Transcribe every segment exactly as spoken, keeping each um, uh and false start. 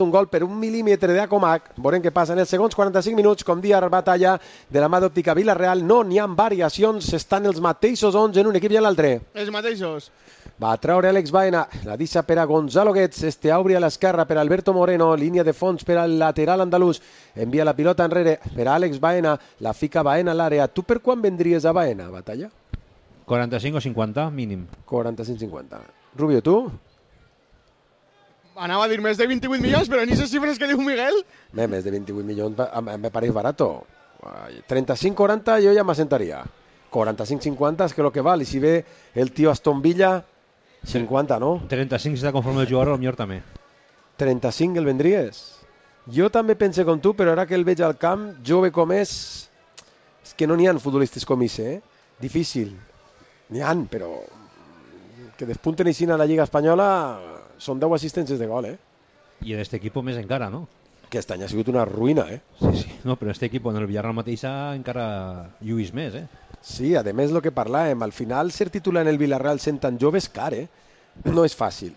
un gol per un mil·límetre d'Acomac. Veurem què passa en els segons quaranta-cinc minuts. Com dia batalla de la mà d'Òptica Vilareal, no n'hi ha variacions, estan els mateixos onze en un equip i en l'altre. Els mateixos. Va a treure Àlex Baena, la deixa per a Gonzalo Guedes, este obri a l'esquerra per a Alberto Moreno, línia de fons per al lateral andalús, envia la pilota enrere per a Àlex Baena, la fica Baena a l'àrea. Tu per quan vendries a Baena, batalla? quaranta-cinc o cinquanta, mínim. quaranta-cinc cinquanta. Rubio, tu? Anava a dir més de vint-i-vuit milions, però en aquestes xifres que diu Miguel... Bé, més de vint-i-vuit milions me pareix barato. trenta-cinc quaranta yo ya me asentaría. quaranta-cinc cinquanta és que lo que vale. Si ve el tío Aston Villa, cinquanta, no? trenta-cinc si està conforme el jugador, millor també. trenta-cinc el vendries? Jo també pense com tu, però ara que el veig al camp, jove com és, és que no n'hi ha futbolistes com ese, eh? Difícil. N'hi ha, però que despunten així a la Lliga Espanyola són deu assistències de gol, eh? I en aquest equip més encara, no? Aquest any ha sigut una ruïna, eh? Sí, sí. No, però aquest equip en el Villarreal mateixa encara lluís més, eh? Sí, a més el que parlàvem, al final ser titular en el Villarreal sent tan jove és car, eh? No és fàcil.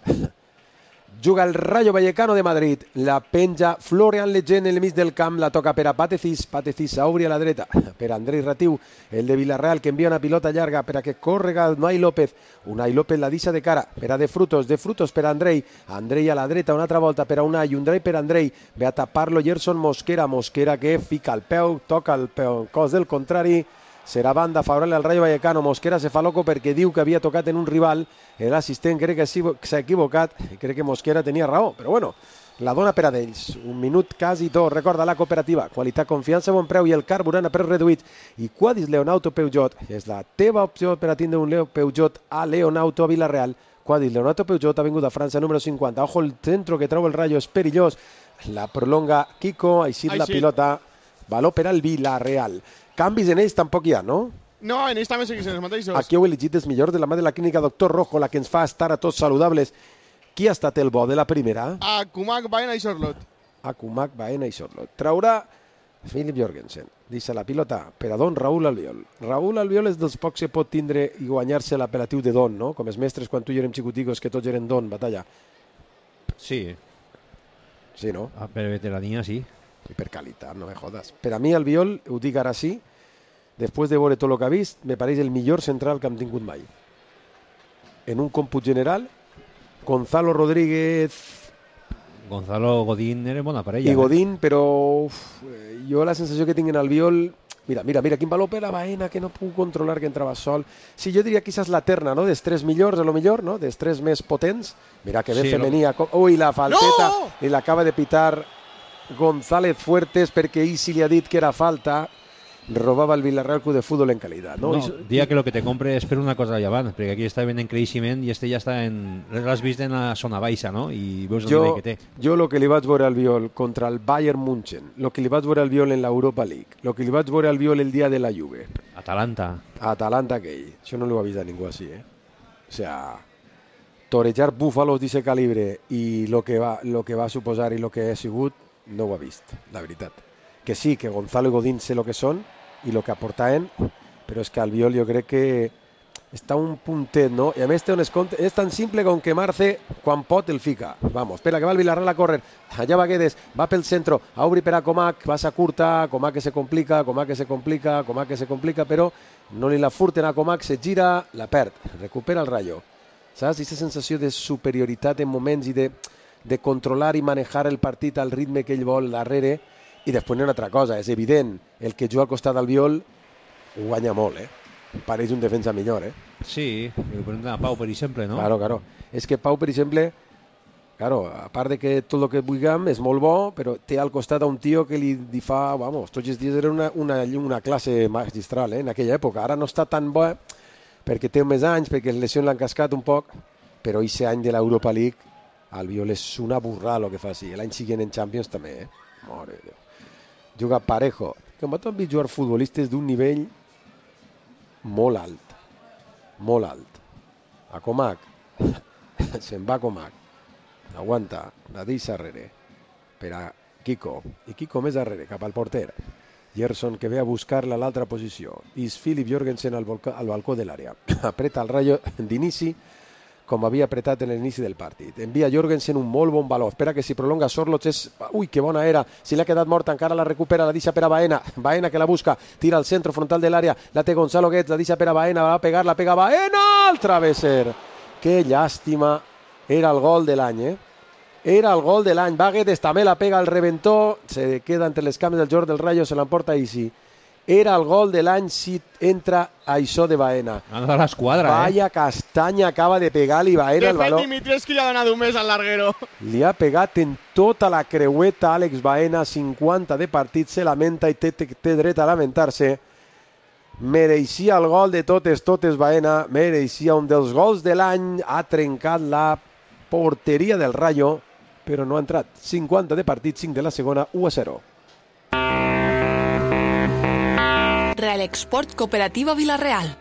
Juga el Rayo Vallecano de Madrid, la penja Florian Lejeune en el mig del camp, la toca per a Patecís, Patecís s'obri a la dreta, per a Andrei Ratiu, el de Villarreal, que envia una pilota llarga per a que córrega Unai López, Unai López la deixa de cara, per a De Frutos, De Frutos per a Andrei, Andrei a la dreta, una altra volta per a Unai, Unai per a Andrei, ve a tapar-lo Gerson Mosquera, Mosquera que fica el peu, toca el peu, cos del contrari, serà banda favorable al Rayo Vallecano. Mosquera se fa loco perquè diu que havia tocat en un rival, l'assistent crec que s'ha equivocat, crec que Mosquera tenia raó, però bueno, la dona per a d'ells, un minut quasi dos. Recorda la cooperativa, qualitat, confiança, bon preu i el carburant a preu reduït. I Quadis Leonauto Peugeot és la teva opció per a tindre un Leo Peugeot a Leonauto a Vilareal. Quadis Leonauto Peugeot, avinguda França número cinquanta. Ojo, el centro que treu el Rayo és perillós, la prolonga Kiko, així la pilota, valor per al Vilareal. Canvis en ells tampoc hi ha, no? No, en ells també segueixen els mateixos. Aquí heu elegit els millors de la mà de la clínica Doctor Rojo, la que ens fa estar a tots saludables. Qui ha estat el bo de la primera? Akumak, Baena i Sorlot. Akumak, Baena i Sorlot. Traurà Philip Jorgensen. Deixa la pilota per a Don Raúl Albiol. Raúl Albiol és dels pocs que pot tindre i guanyar-se l'apel·latiu de Don, no? Com els mestres quan tu i érem xicoticos que tots eren Don, batalla. Sí. Sí, no? Ah, per veterania, sí. I per qualitat, no me jodas. Per a mi Albiol, ho dic ara sí, després de veure tot el que ha vist, me pareix el millor central que hem tingut mai. En un còmput general, Gonzalo Rodríguez... Gonzalo Godín era bona parella. I Godín, eh? Però uf, jo la sensació que tinc en Albiol... Mira, mira, mira, quin valor per la Baena, que no puc controlar, que entrava sol. Sí, jo diria que aquesta és la terna, no?, dels tres millors, a lo millor, no?, dels tres més potents. Mira que bé sí, femení... Lo... Ui, la falteta, no! I l'acaba de pitar González Fuertes perquè ell sí li ha dit que era falta. Robava el Villarreal Club de Futbol en qualitat, no? No, dia que lo que te compre és per una cosa llevant, perquè aquí està ben en creixement i este ja està en... L'has vist en la zona baixa, no? I veus el jo, nivell que té. Jo el que li vaig veure al Viol contra el Bayern München, el que li vaig veure al Viol en l'Europa League, el que li vaig veure al Viol el dia de la Juve. Atalanta. Atalanta aquell. Això no l'ho ha vist a ningú així, eh? O sea, torejar búfalos d'aquest calibre i el que, va, lo que va suposar i el que ha sigut, no ho ha vist, la veritat. Que sí, que Gonzalo i Godín sé el que són i el que aportaven, però és que al Viol jo crec que està un puntet, no? I a més té un escompte, és tan simple com que Marce, quan pot, el fica. Vamos, espera, que va el Villarreal a córrer. Allà va Guedes, va pel centro, a obrir per a Comac, passa curta, Comac que se complica, Comac que se complica, Comac que se complica, però no li la furten a Comac, se gira, la perd, recupera el Rayo. Saps? Aquesta sensació de superioritat en moments i de, de controlar i manejar el partit al ritme que ell vol darrere. I després una altra cosa, és evident, el que juga al costat del Viol ho guanya molt, eh? Pareix un defensa millor, eh? Sí, per exemple, a Pau, per exemple, no? Claro, claro. És que Pau, per exemple, claro, a part de que tot el que vulguem és molt bo, però té al costat a un tio que li, li fa, vamos, tots els dies era una, una, una classe magistral, eh? En aquella època. Ara no està tan bo perquè té més anys, perquè les lesions l'han cascat un poc, però aquest any de l'Europa League, el Viol és una burrada el que fa així. L'any següent en Champions també, eh? Mare de Déu. Juga parejo. Com hem vist jugar futbolistes d'un nivell molt alt. Molt alt. A Comac. Se'n va a Comac. Aguanta. La deixa darrere. Per a Kiko. I Kiko més darrere, cap al porter. Gerson que ve a buscar-la a l'altra posició. És Philip Jorgensen al, al balcó de l'àrea. Apreta el Rayo d'inici. com havia apretat en l'inici del partit. Envia Jorgensen un molt bon valor. Espera que si prolonga Sorloth és... Ui, que bona era. Si l'ha quedat morta, encara la recupera, la deixa per a Baena. Baena que la busca, tira al centre frontal de l'àrea, la té Gonzalo Guedes, la deixa per a Baena, va a pegar, la pega Baena, al travesser. Que llàstima. Era el gol de l'any, eh? Era el gol de l'any. Va Guedes, també la pega al reventó, se queda entre les cames del jugador del Rayo, se l'emporta Isi. Era el gol de l'any si entra això de Baena. Ha de l'esquadra, eh? Vaya castanya acaba de pegar-li Baena el De fet, baló. Dimitrescu li ha donat un mes al larguero. Li ha pegat en tota la creueta Àlex Baena, cinquanta de partit, se lamenta i té, té, té dret a lamentar-se. Mereixia el gol de totes, totes Baena, mereixia un dels gols de l'any, ha trencat la porteria del Rayo, però no ha entrat. cinquanta de partit, cinc de la segona, u a zero. Real Export Cooperativa Villarreal.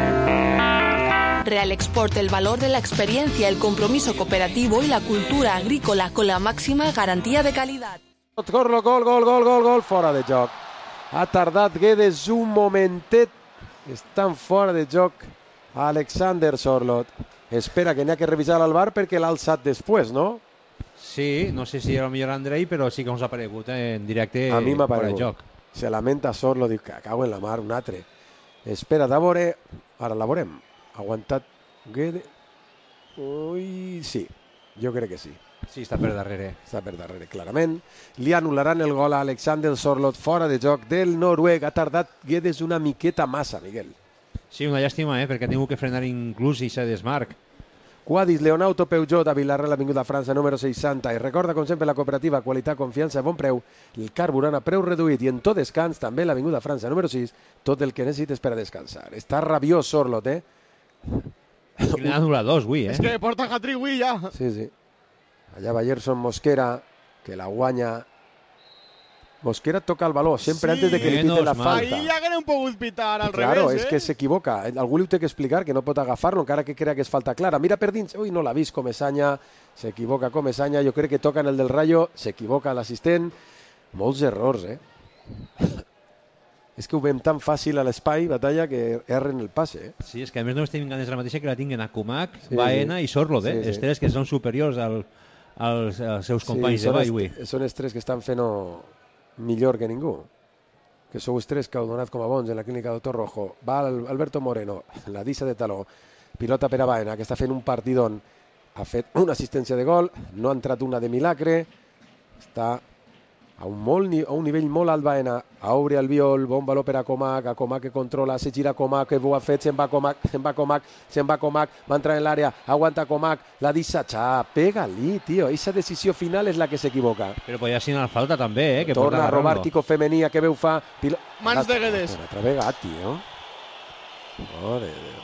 Real Export, el valor de la experiencia, el compromiso cooperativo y la cultura agrícola con la máxima garantía de calidad. Gol, gol, gol, gol, gol, gol, fora de joc. Ha tardat Guedes un momentet. Estan fora de joc Alexander Sorloth. Espera que n'hi ha que revisar al V A R perquè l'ha alçat després, no? Sí, no sé si era el millor Andrei, però sí que ens ha aparegut eh, en directe A mi m'ha fora de aparegut. joc. Se lamenta Sorloth, diu que cago en la mar, un altre. Espera de veure, ara la veurem. Aguantat Guedes. Ui, sí, jo crec que sí. Sí, està per darrere. Està per darrere, clarament. Li anul·laran el gol a Alexander Sorloth, fora de joc del noruec. Ha tardat Guedes una miqueta massa, Miguel. Sí, una llàstima, eh, perquè ha tingut que frenar inclús i se desmarc. Quadis Leonauto Peugeot a Vilarreal, Avinguda França, número seixanta. I recorda, com sempre, la cooperativa, qualitat, confiança, bon preu, el carburant a preu reduït. I en tot descans, també l'Avinguda França, número sis, tot el que necessites per a descansar. Està rabiós Sorloth, eh? I n'ha anul·lat dos, avui, eh? És que porta hat-trick avui ja. Sí, sí. Allà va Gerson Mosquera, que la guanya. Mosquera toca el baló, sempre Sí, antes de que li menos piten la mal. falta. Ahí ja que no hem pogut pitar al Claro, revés, és eh? que s'equivoca. Algú li ho té que explicar, que no pot agafar-lo, encara que crea que és falta clara. Mira per dins, ui, no l'ha vist Comesaña, s'equivoca Comesaña, jo crec que toca en el del Rayo, s'equivoca l'assistent. Molts errors, eh? És que ho veiem tan fàcil a l'espai, Batalla, que erren el passe, eh? Sí, és que a més només tenim ganes la mateixa que la tinguen a Kumak, Sí, Baena sí. i Sorloth, eh? Sí, sí. Els tres que són superiors al, als, als seus companys sí, de són ball, els- avui. Són els tres que estan fent millor que ningú. Que sou els tres que heu donat com a bons en la clínica Doctor Rojo. Va el- Alberto Moreno, la dissa de taló. Pilota per a Baena, que està fent un partidón. Ha fet una assistència de gol, no ha entrat una de milagre. Està a un, molt, ni- a un nivell molt alt Baena. Obre el viol, bon valor per a Comac, a Comac que controla, se gira Comac, que ho ha fet, se'n va Comac, se'n va Comac, se'n va Comac, va entrar en l'àrea, aguanta Comac, la dissa, xa, pega-li, tio. Eixa decisió final és la que s'equivoca. Però podia signar falta també, eh? Que Torna porta a robar agarrant-lo. Kiko Femenia, que veu fa... Pilo... Mans de Guedes. Un altre vegat, tio. Mare de Déu.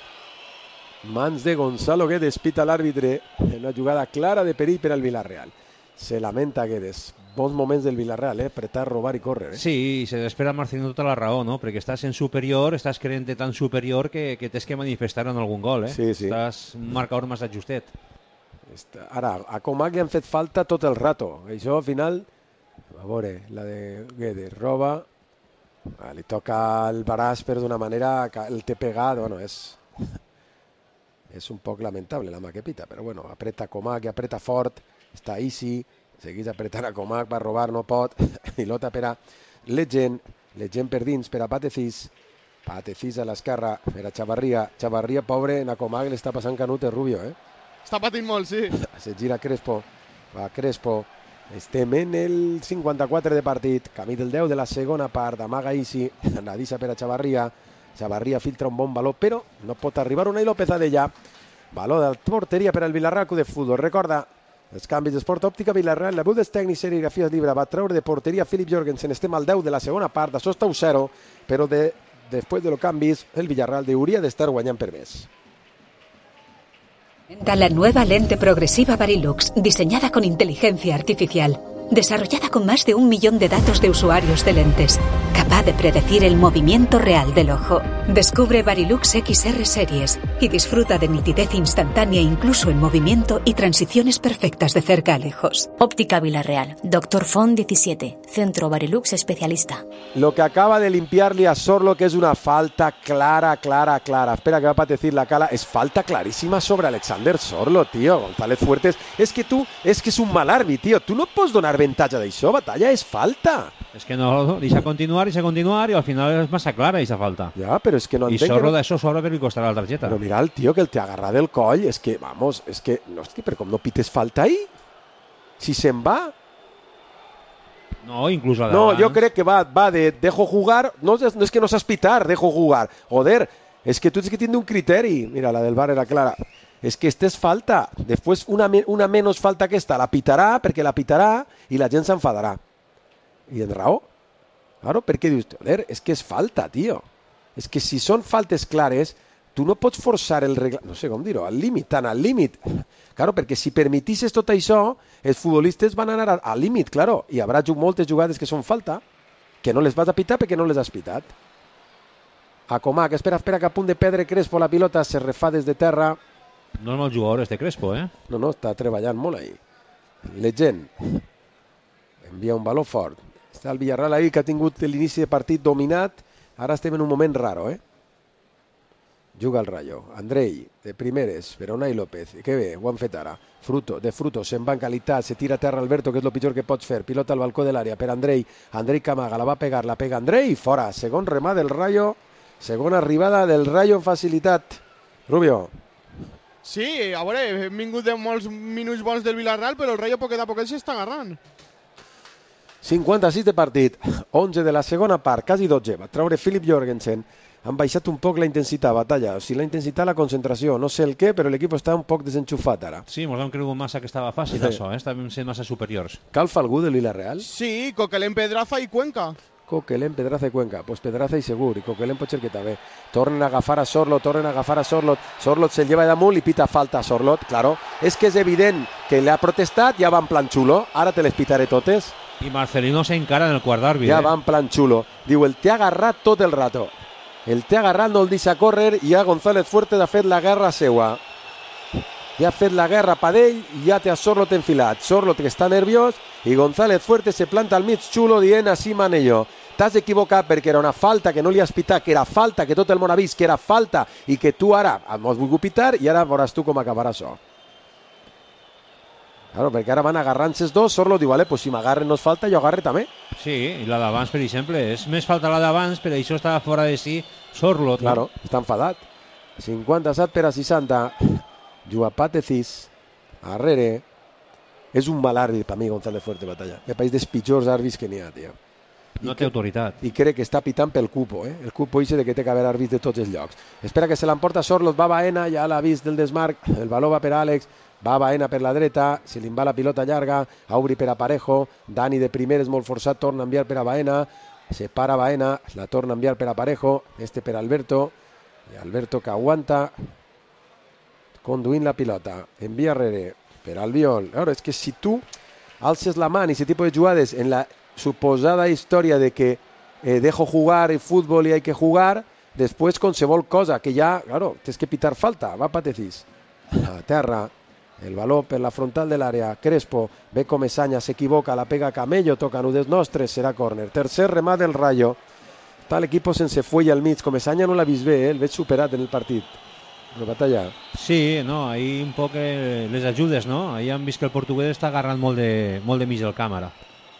Mans de Gonzalo Guedes, pita l'àrbitre en una jugada clara de perill per al Villarreal. Se lamenta Guedes. Bons moments del Villarreal, eh? Apretar, robar i córrer, eh? Sí, se l'espera Marcelino tota la raó, no? Perquè estàs en superior, estàs creient tan superior que, que tens que manifestar en algun gol, eh? Sí, sí. Estàs un marcador més ajustet. Està- Ara, a Comac li han fet falta tot el rato. Això, al final, a veure, la de Guedes, roba, ah, li toca el braç, però d'una manera que el té pegat, bueno, és... És un poc lamentable la mà que pita, però bueno, apreta Comac i apreta fort, està easy, segueix apretant a Comac, va robar, no pot, pilota per a Legend, Legend per dins, per a Patefis, Patefis a l'esquerra, per a Chavarria, Chavarria, pobre, en a Comac li està passant canut el Rubio, eh? Està patint molt, sí. Se gira Crespo, va Crespo, estem en el cinquanta-quatre de partit, camí del deu de la segona part, amaga Isi, Nadissa per a Chavarria, Chavarria filtra un bon valor, però no pot arribar Unai López Adella, valor de porteria per al Villarreal Club de Futbol. Recorda, els canvis d'Esport Òptica Villarreal, la Budes Tècnic Serigrafia Llibre va treure de porteria Philip Jorgensen, estem al deu de la segona part, això està un zero, però de, després de los canvis, el Villarreal hauria d'estar guanyant per més. La nueva lente progresiva Varilux, diseñada con inteligencia artificial, desarrollada con más de un millón de datos de usuarios de lentes, capaz de predecir el movimiento real del ojo. Descubre Varilux X R Series, y disfruta de nitidez instantánea incluso en movimiento y transiciones perfectas de cerca a lejos. Óptica Villarreal. Doctor Font diecisiete. Centro Barilux especialista. Lo que acaba de limpiarle a Sorlo, que es una falta clara, clara, clara. Espera que va a patecer la cala. Es falta clarísima sobre Alexander Sorlo, tío. González Fuertes. Es que tú, es que es un mal árbitro, tío. Tú no puedes donar ventaja d'això, Batalla. Es falta. Es que no, dice continuar, dice continuar y al final es masa clara esa falta. Ya, pero es que no Y entenc Sorlo que no... d'això sobra per li costarà la targeta. Pero mira el tío que el te agarra del coll. Es que, vamos, es que... No, es que, pero ¿cómo no pites falta ahí? Si se'n va... No, incluso a No, yo creo que va, va de dejo jugar, no, no es que no seas pitar, dejo jugar. Joder, es que tú tienes que tener un criterio. Mira, la del bar era clara. Es que este es falta. Después una, una menos falta que esta, la pitarà, perquè la pitarà i la gent s'enfadarà. I en raó. Claro, perquè dius, joder, és que és falta, tio. És que si són faltes clares, tu no pots forçar el regla... No sé com dir-ho, al límit, tan al límit. Claro, perquè si permetisses tot això, els futbolistes van anar al límit, claro, i hi haurà moltes jugades que són falta, que no les vas a pitar perquè no les has pitat. A Comac, espera, espera, que a punt de perdre Crespo la pilota, se refà des de terra. No és mal jugador este Crespo, eh? No, no, està treballant molt ahí. Legend. Envia un valor fort. Està el Villarreal ahí, que ha tingut l'inici de partit dominat. Ara estem en un moment raro, eh? Juga el Rayo. Andrei, de primeres, per Unai López. Que bé, ho han fet ara. Fruto, de Fruto, se'n va en qualitat, se tira a terra Alberto, que és el pitjor que pots fer. Pilota al balcó de l'àrea per Andrei. Andrei Camaga, la va pegar, la pega Andrei, fora. Segon remat del Rayo. Segona arribada del Rayo en facilitat. Rubio. Sí, a veure, hem vingut de molts minuts bons del Villarreal, però el Rayo poquet a poquet s'està agarrant. cinquanta-sis de partit, onze de la segona part, quasi dotze. Va traure Philip Jorgensen. Han baixat un poc la intensitat, Batalla. O sigui, la intensitat, la concentració. No sé el què, però l'equip està un poc desenxufat ara. Sí, ens hem cregut massa que estava fàcil, Sí. això, eh? Estàvem sent massa superiors. Calfa algú del Villarreal? Sí, Coquelin, Pedraza i Cuenca. Coquelin, Pedraza i Cuenca. Pues Pedraza i segur, i Coquelin pot ser que també. Tornen a agafar a Sorlot, tornen a agafar a Sorlot. Sorlot se lleva damunt i pita falta a Sorlot, claro. És que és evident que le ha protestat, ja va en plan xulo. Ara te les pitaré totes. I Marcelino s'encara en el quart d'àrbit. Ja eh? va en plan xulo. Diu, el té agarrat tot el rato. El té agarrat, no el deixa córrer, i ja González Fuertes ha fet la guerra seua. Ja ha fet la guerra per ell i ja té a Sorlot enfilat. Sorlot que està nerviós i González Fuertes se planta al mig xulo dient així mane jo. T'has equivocat perquè era una falta que no li has pitat, que era falta, que tot el món ha vist que era falta i que tu ara m'has volgut pitar i ara veuràs tu com acabarà això. Claro, perquè ara van agarrant-se els dos. Sorlot diu, vale, pues si m'agarren no és falta, jo agarre també. Sí, i la d'abans, per exemple, és més falta la d'abans, però això estava fora de si Sorlot. Claro, està enfadat. cinquanta-set per a seixanta. Juga Patecis. Arrere. És un mal àrbit per mi, González Fuertes, Batalla. El país dels pitjors àrbits que n'hi ha, tio. No té autoritat. I crec que està pitant pel cupo, eh? El cupo ixe de que té que haver àrbits de tots els llocs. Espera que se l'emporta Sorlot, va Baena, ja l'ha vist del desmarc, el valor va per Àlex, va Baena per la dreta, se li va la pilota llarga, Auri per a Parejo, Dani de primer és molt forçat, torna a enviar per a Baena, se para Baena, la torna a enviar per a Parejo, este per Alberto, i Alberto que aguanta, conduint la pilota, envia rere per Albiol. Ahora, és que si tu alces la mà en aquest tipus de jugades en la suposada història de que eh, dejo jugar el fútbol y hay que jugar, después qualsevol cosa que ja, claro, tens que pitar falta, va Patecis. A terra, el valor per la frontal de l'àrea, Crespo, ve com Esaña, s'equivoca, la pega Camello, toca nudes nostres, serà córner. Tercer remat del Rayo. Està l'equip sense fuella al mig, com Esaña no l'ha vist bé, eh? El veig superat en el partit. Una batalla. Sí, no, ahí un poc eh, les ajudes, no? Ahí han vist que el portuguès està agarrant molt de, molt de mig del càmera.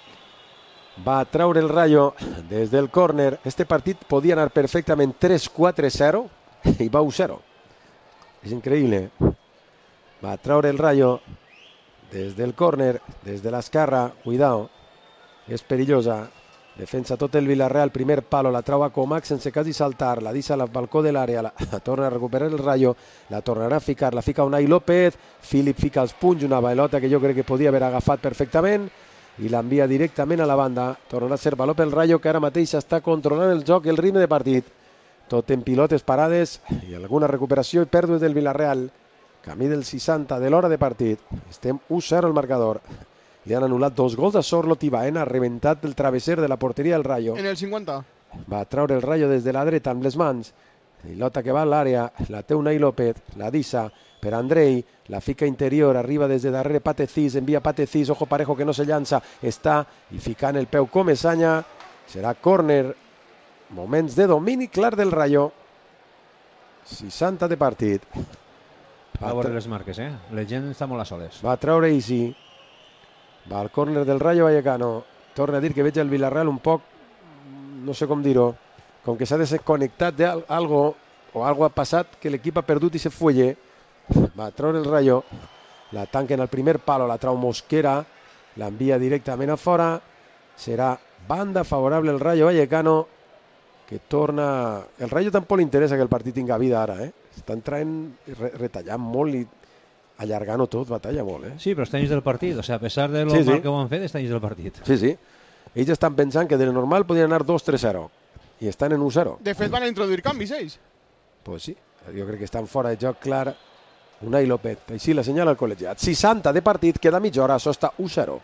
Va a traure el Rayo des del córner. Este partit podia anar perfectament tres quatre zero i va u zero. És increïble. Va a traure el Rayo des del córner, des de l'esquerra. Cuidao, és perillosa. Defensa tot el Villarreal, primer palo, la trau a Comac sense quasi saltar, la deixa al balcó de l'àrea, la, la torna a recuperar el Rayo, la tornarà a ficar, la fica Unai López, Philip fica els punys, una bailota que jo crec que podia haver agafat perfectament, i l'envia directament a la banda. Tornarà a ser valor pel Rayo, que ara mateix està controlant el joc i el ritme de partit. Tot en pilotes parades i alguna recuperació i pèrdues del Villarreal. Camí del seixanta de l'hora de partit. Estem u zero al marcador. Li han anul·lat dos gols a Sorlot i Baena, rebentat el travesser de la porteria del Rayo. En el cinquanta. Va a traure el Rayo des de la dreta amb les mans. Pilota que va a l'àrea, la té Unai López, la dissa per Andrei, la fica interior, arriba des de darrere Patecís, envia Patecís, ojo Parejo que no se llança, està i ficant el peu Comesaña, serà córner, moments de domini clar del Rayo, seixanta de partit. Va a veure les marques, eh? La gent està molt a soles. Va a treure Isi, va al córner del Rayo Vallecano, torna a dir que veig el Villarreal un poc, no sé com dir-ho, com que s'ha desconnectat d'algo, o algo ha passat que l'equip ha perdut i se fuelle. Va a treure el Rayo, la tanquen al primer palo, la trau Mosquera, l'envia directament a fora, serà banda favorable al Rayo Vallecano, que torna... El Rayo tampoc li interessa que el partit tinga vida ara, eh? Està entrant, re retallant molt i allargant-ho tot, batalla molt, eh? Sí, però està dins del partit, o sigui, a pesar de lo sí, sí. mal que ho han fet, està dins del partit. Sí, sí. Ells estan pensant que de normal podien anar dos tres zero i estan en u zero. De fet van a introduir canvis, ells. Pues sí, jo crec que estan fora de joc clar. Unai López, així la senyala el col·legiat. seixanta de partit, queda mitja hora, això està u zero.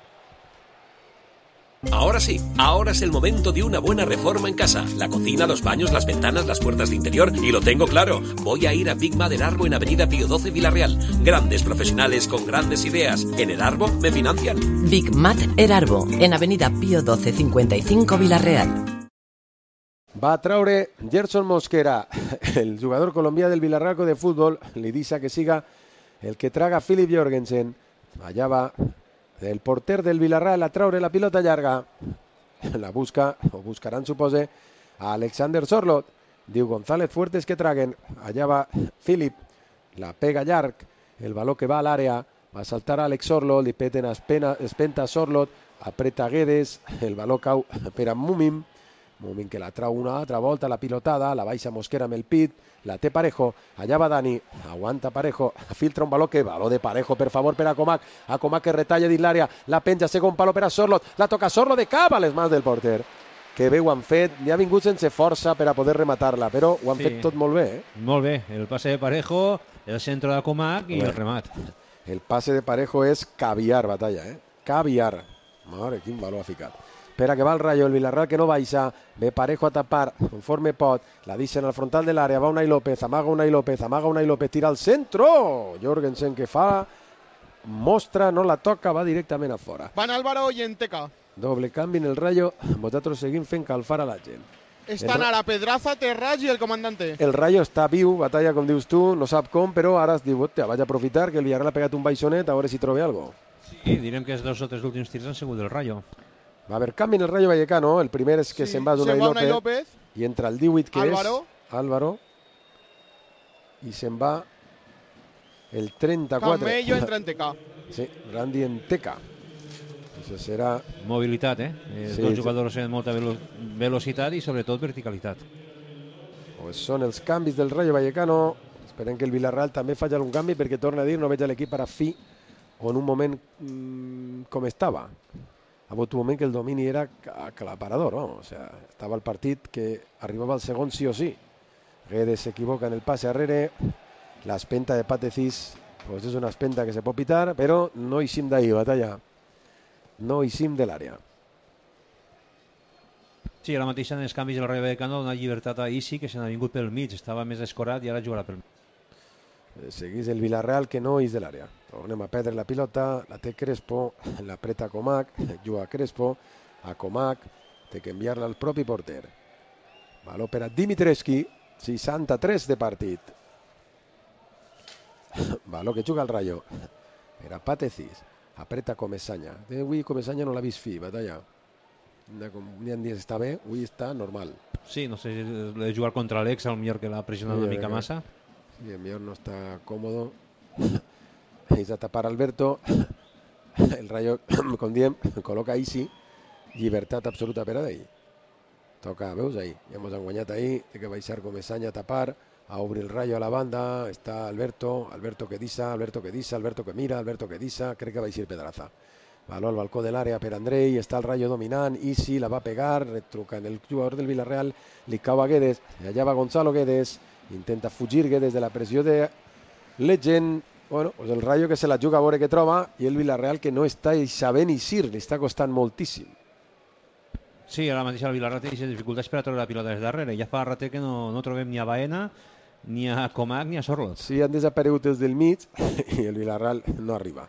Ahora sí, ahora es el momento de una buena reforma en casa. La cocina, los baños, las ventanas, las puertas de interior. Y lo tengo claro, voy a ir a Big Mat Erarbo en Avenida Pío doce Villarreal. Grandes profesionales con grandes ideas. En Erarbo me financian. Big Mat Erarbo, en Avenida Pío doce cincuenta y cinco Villarreal. Va a traure Gerson Mosquera, el jugador colombià del Villarreal de fútbol. Li dice que siga el que traga Philip Jorgensen. Allá va el porter del Villarreal a traure la pilota llarga. La busca, o buscaran, supose, a Alexander Sorloth. Diu González Fuertes que traguen. Allá va Philip. La pega llarg. El baló que va a l'àrea. Va a saltar a Alex Sorloth. Li peten espena, espenta Sorloth. Apreta Guedes. El baló cau per a Mumin. Mumin que la trau una altra volta, la pilotada, la baixa Mosquera amb el pit, la té Parejo, allà va Dani, aguanta Parejo, filtra un baló que, baló de Parejo, per favor, per a Comac, a Comac que retalla dins l'àrea, la penja, segon palo per a Sorloth, la toca Sorloth de cap a les mans del porter. Que bé ho han fet, li ha vingut sense força per a poder rematar-la, però ho han Sí. fet tot molt bé. Eh? Molt bé, el passe de Parejo, el centre de Comac i Bé. el remat. El passe de Parejo és caviar, batalla, eh? Caviar. Mare, quin baló ha ficat. Espera que va el Rayo, el Villarreal que no baixa, ve Parejo a tapar, conforme pot, la deixen al frontal de l'àrea, va Unai López, amaga Unai López, amaga Unai López, tira al centro, Jorgensen que fa, mostra, no la toca, va directament a fora. Van Álvaro i Enteca. Doble canvi en el Rayo, nosaltres seguim fent calfar a la gent. Estan El- ara Pedraza, Terrats i el comandante. El Rayo està viu, batalla com dius tu, no sap com, però ara es diu, hòstia, vaig a aprofitar que el Villarreal ha pegat un baixonet, a veure si trobe algo. Sí, direm que els dos o tres últims tirs han sigut del Rayo. Va a haver canvi en el Rayo Vallecano, el primer és que Sí, se'n va d'Unai se'n va Unai López, López. i entra el divuit que Álvaro. és Álvaro, i se'n va el trenta-quatre. Camello entra Enteca. Sí, Randy Enteca. Això serà... Mobilitat, eh? Els Sí, dos sí. jugadors amb molta velo velocitat i sobretot verticalitat. Pues són els canvis del Rayo Vallecano. Esperem que el Villarreal també faci algun canvi perquè torna a dir, no veig a l'equip ara fi o en un moment mmm, com estava. Ha hagut un moment que el domini era aclaparador, no? O sea, estava el partit que arribava al segon sí o sí. Guedes s'equivoca en el passe arrere, l'espenta de Patecís pues és una espenta que se pot pitar, però no eixim d'ahir, batalla. No eixim de l'àrea. Sí, ara mateix en els canvis del Rayo Vallecano ha donat llibertat a Isi, que se n'ha vingut pel mig, estava més escorat i ara jugarà pel mig. Eh, Seguís el Villarreal que no és de l'àrea. Tornem a perdre la pilota, la té Crespo, l'apreta Comac, juga Crespo, a Comac, té que enviar-la al propi porter. Baló per a Dimitrescu, seixanta-tres de partit. Baló que juga el Rayo. Per a Patecís, apreta Comesaña. Avui Comesaña no l'ha vist fi, batalla. N'hi ha dies està bé, avui està normal. Sí, no sé si de jugar contra l'Ex, al millor que l'ha pressionat Sí, una mica que- massa. Sí, el millor no està còmodo. És a tapar Alberto. El Rayo, com diem, col·loca Isi. Llibertat absoluta per a ell. Toca, veus ahí, ja ens han guanyat ahí, té que baixar Comesaña a tapar, a obrir el Rayo a la banda, està Alberto, Alberto que dissa, Alberto que dissa, Alberto que mira, Alberto que dissa, crec que va eixir Pedraza. Baló al balcó de l'àrea per Andrei, està el Rayo dominant, Isi la va pegar, retruca en el jugador del Villarreal, li cau a Guedes, i allà va Gonzalo Guedes, intenta fugir Guedes de la pressió de Legend, bueno, pues el Rayo que se la juga a veure què troba, i el Villarreal que no està sabent eixir, li està costant moltíssim. Sí, ara mateix el Vilarrat té dificultats per a treure la pilota des darrere. Ja fa ratet que no, no trobem ni a Baena, ni a Comac, ni a Sorlot. Sí, han desaparegut des del mig i el Villarreal no arriba.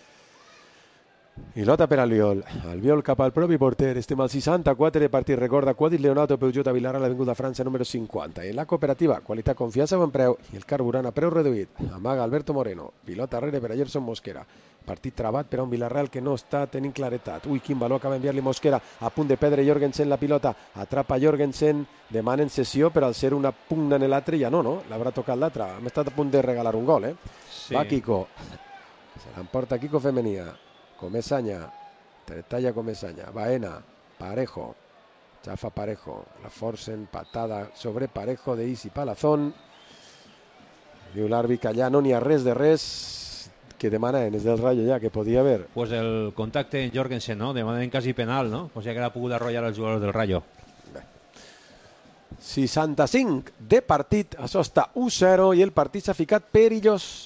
Pilota per Albiol. Albiol cap al propi porter. Estem al seixanta-quatre de partit. Recorda, Quadis Leonardo Peugeot a Villarreal, Avinguda França, número cinquanta. I la cooperativa, qualitat, confiança, bon preu. I el carburant a preu reduït. Amaga Alberto Moreno. Pilota darrere per a Gerson Mosquera. Partit trabat per a un Villarreal que no està tenint claretat. Ui, quin valor acaba d'enviar-li Mosquera. A punt de perdre Jorgensen la pilota. Atrapa Jorgensen. Demanen sessió, però al ser una pugna en l'altre ja no, no? L'haurà tocat l'altre. Hem estat a punt de regalar un gol, eh? Sí. Va Kiko. Se l'emporta Kiko Femenia. Comesaña, talla Comesaña, Baena, Parejo, chafa Parejo, la forcen, patada sobre Parejo de Isi Palazón. Diu l'àrbit que allà no n'hi ha res de res que demanen, és del Rayo ja, que podia haver. Pues el contacte en Jorgensen, no? Demanen quasi penal, no? O sigui que ha pogut arrollar els jugadors del Rayo. Bé. seixanta-cinc de partit, això està u zero i el partit s'ha ficat perillós.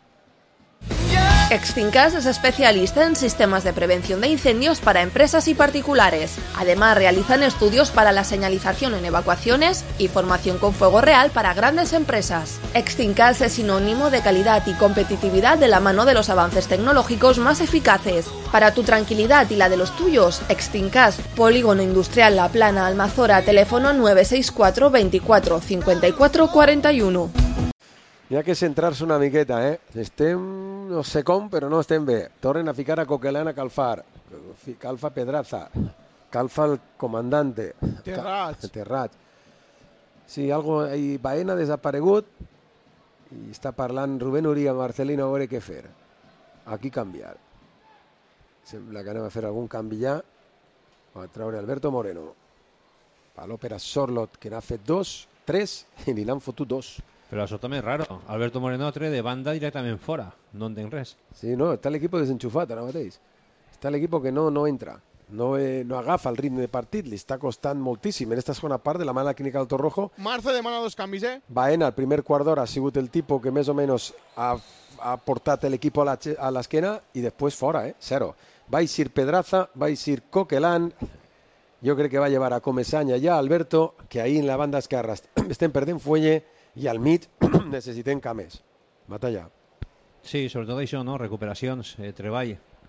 Extincas es especialista en sistemas de prevención de incendios para empresas y particulares. Además, realizan estudios para la señalización en evacuaciones y formación con fuego real para grandes empresas. Extincas es sinónimo de calidad y competitividad de la mano de los avances tecnológicos más eficaces. Para tu tranquilidad y la de los tuyos, Extincas, Polígono Industrial La Plana, Almazora, teléfono nueve seis cuatro veinticuatro cincuenta y cuatro cuarenta y uno. Hi ha que centrar-se una miqueta, eh? Estem, no sé com, però no estem bé. Tornen a ficar a Coquelin a calfar. Calfa Pedraza. Calfa el comandante. Terrats. Terrats. Sí, algo, i Baena ha desaparegut i està parlant Rubén Uría, Marcelino, a veure què fer. Aquí canviar. Sembla que anem a fer algun canvi ja. Va treure Alberto Moreno. Paló per a Sorlot, que n'ha fet dos, tres, i n'hi n'han fotut dos. Però això també és raro. Alberto Moreno tre de banda directament fora. No entenc res. Sí, no, està l'equip desenxufat ara mateix. Està l'equip que no, no entra. No, eh, no agafa el ritme de partit. Li està costant moltíssim. En esta segona part de la mà de la clínica del Torrojo. Marce demana dos canvis, eh? Baena, el primer quart d'hora, ha sigut el tipus que més o menys ha, ha portat l'equip a l'esquena i després fora, eh? Zero. Va eixir Pedraza, va eixir Coquelin. Jo crec que va llevar a Comesaña ja Alberto, que ahí en la banda esquerra estem perdent fuelle. I al mig necessitem cames. Batalla. Sí, sobretot això, no? Recuperacions, eh, treball.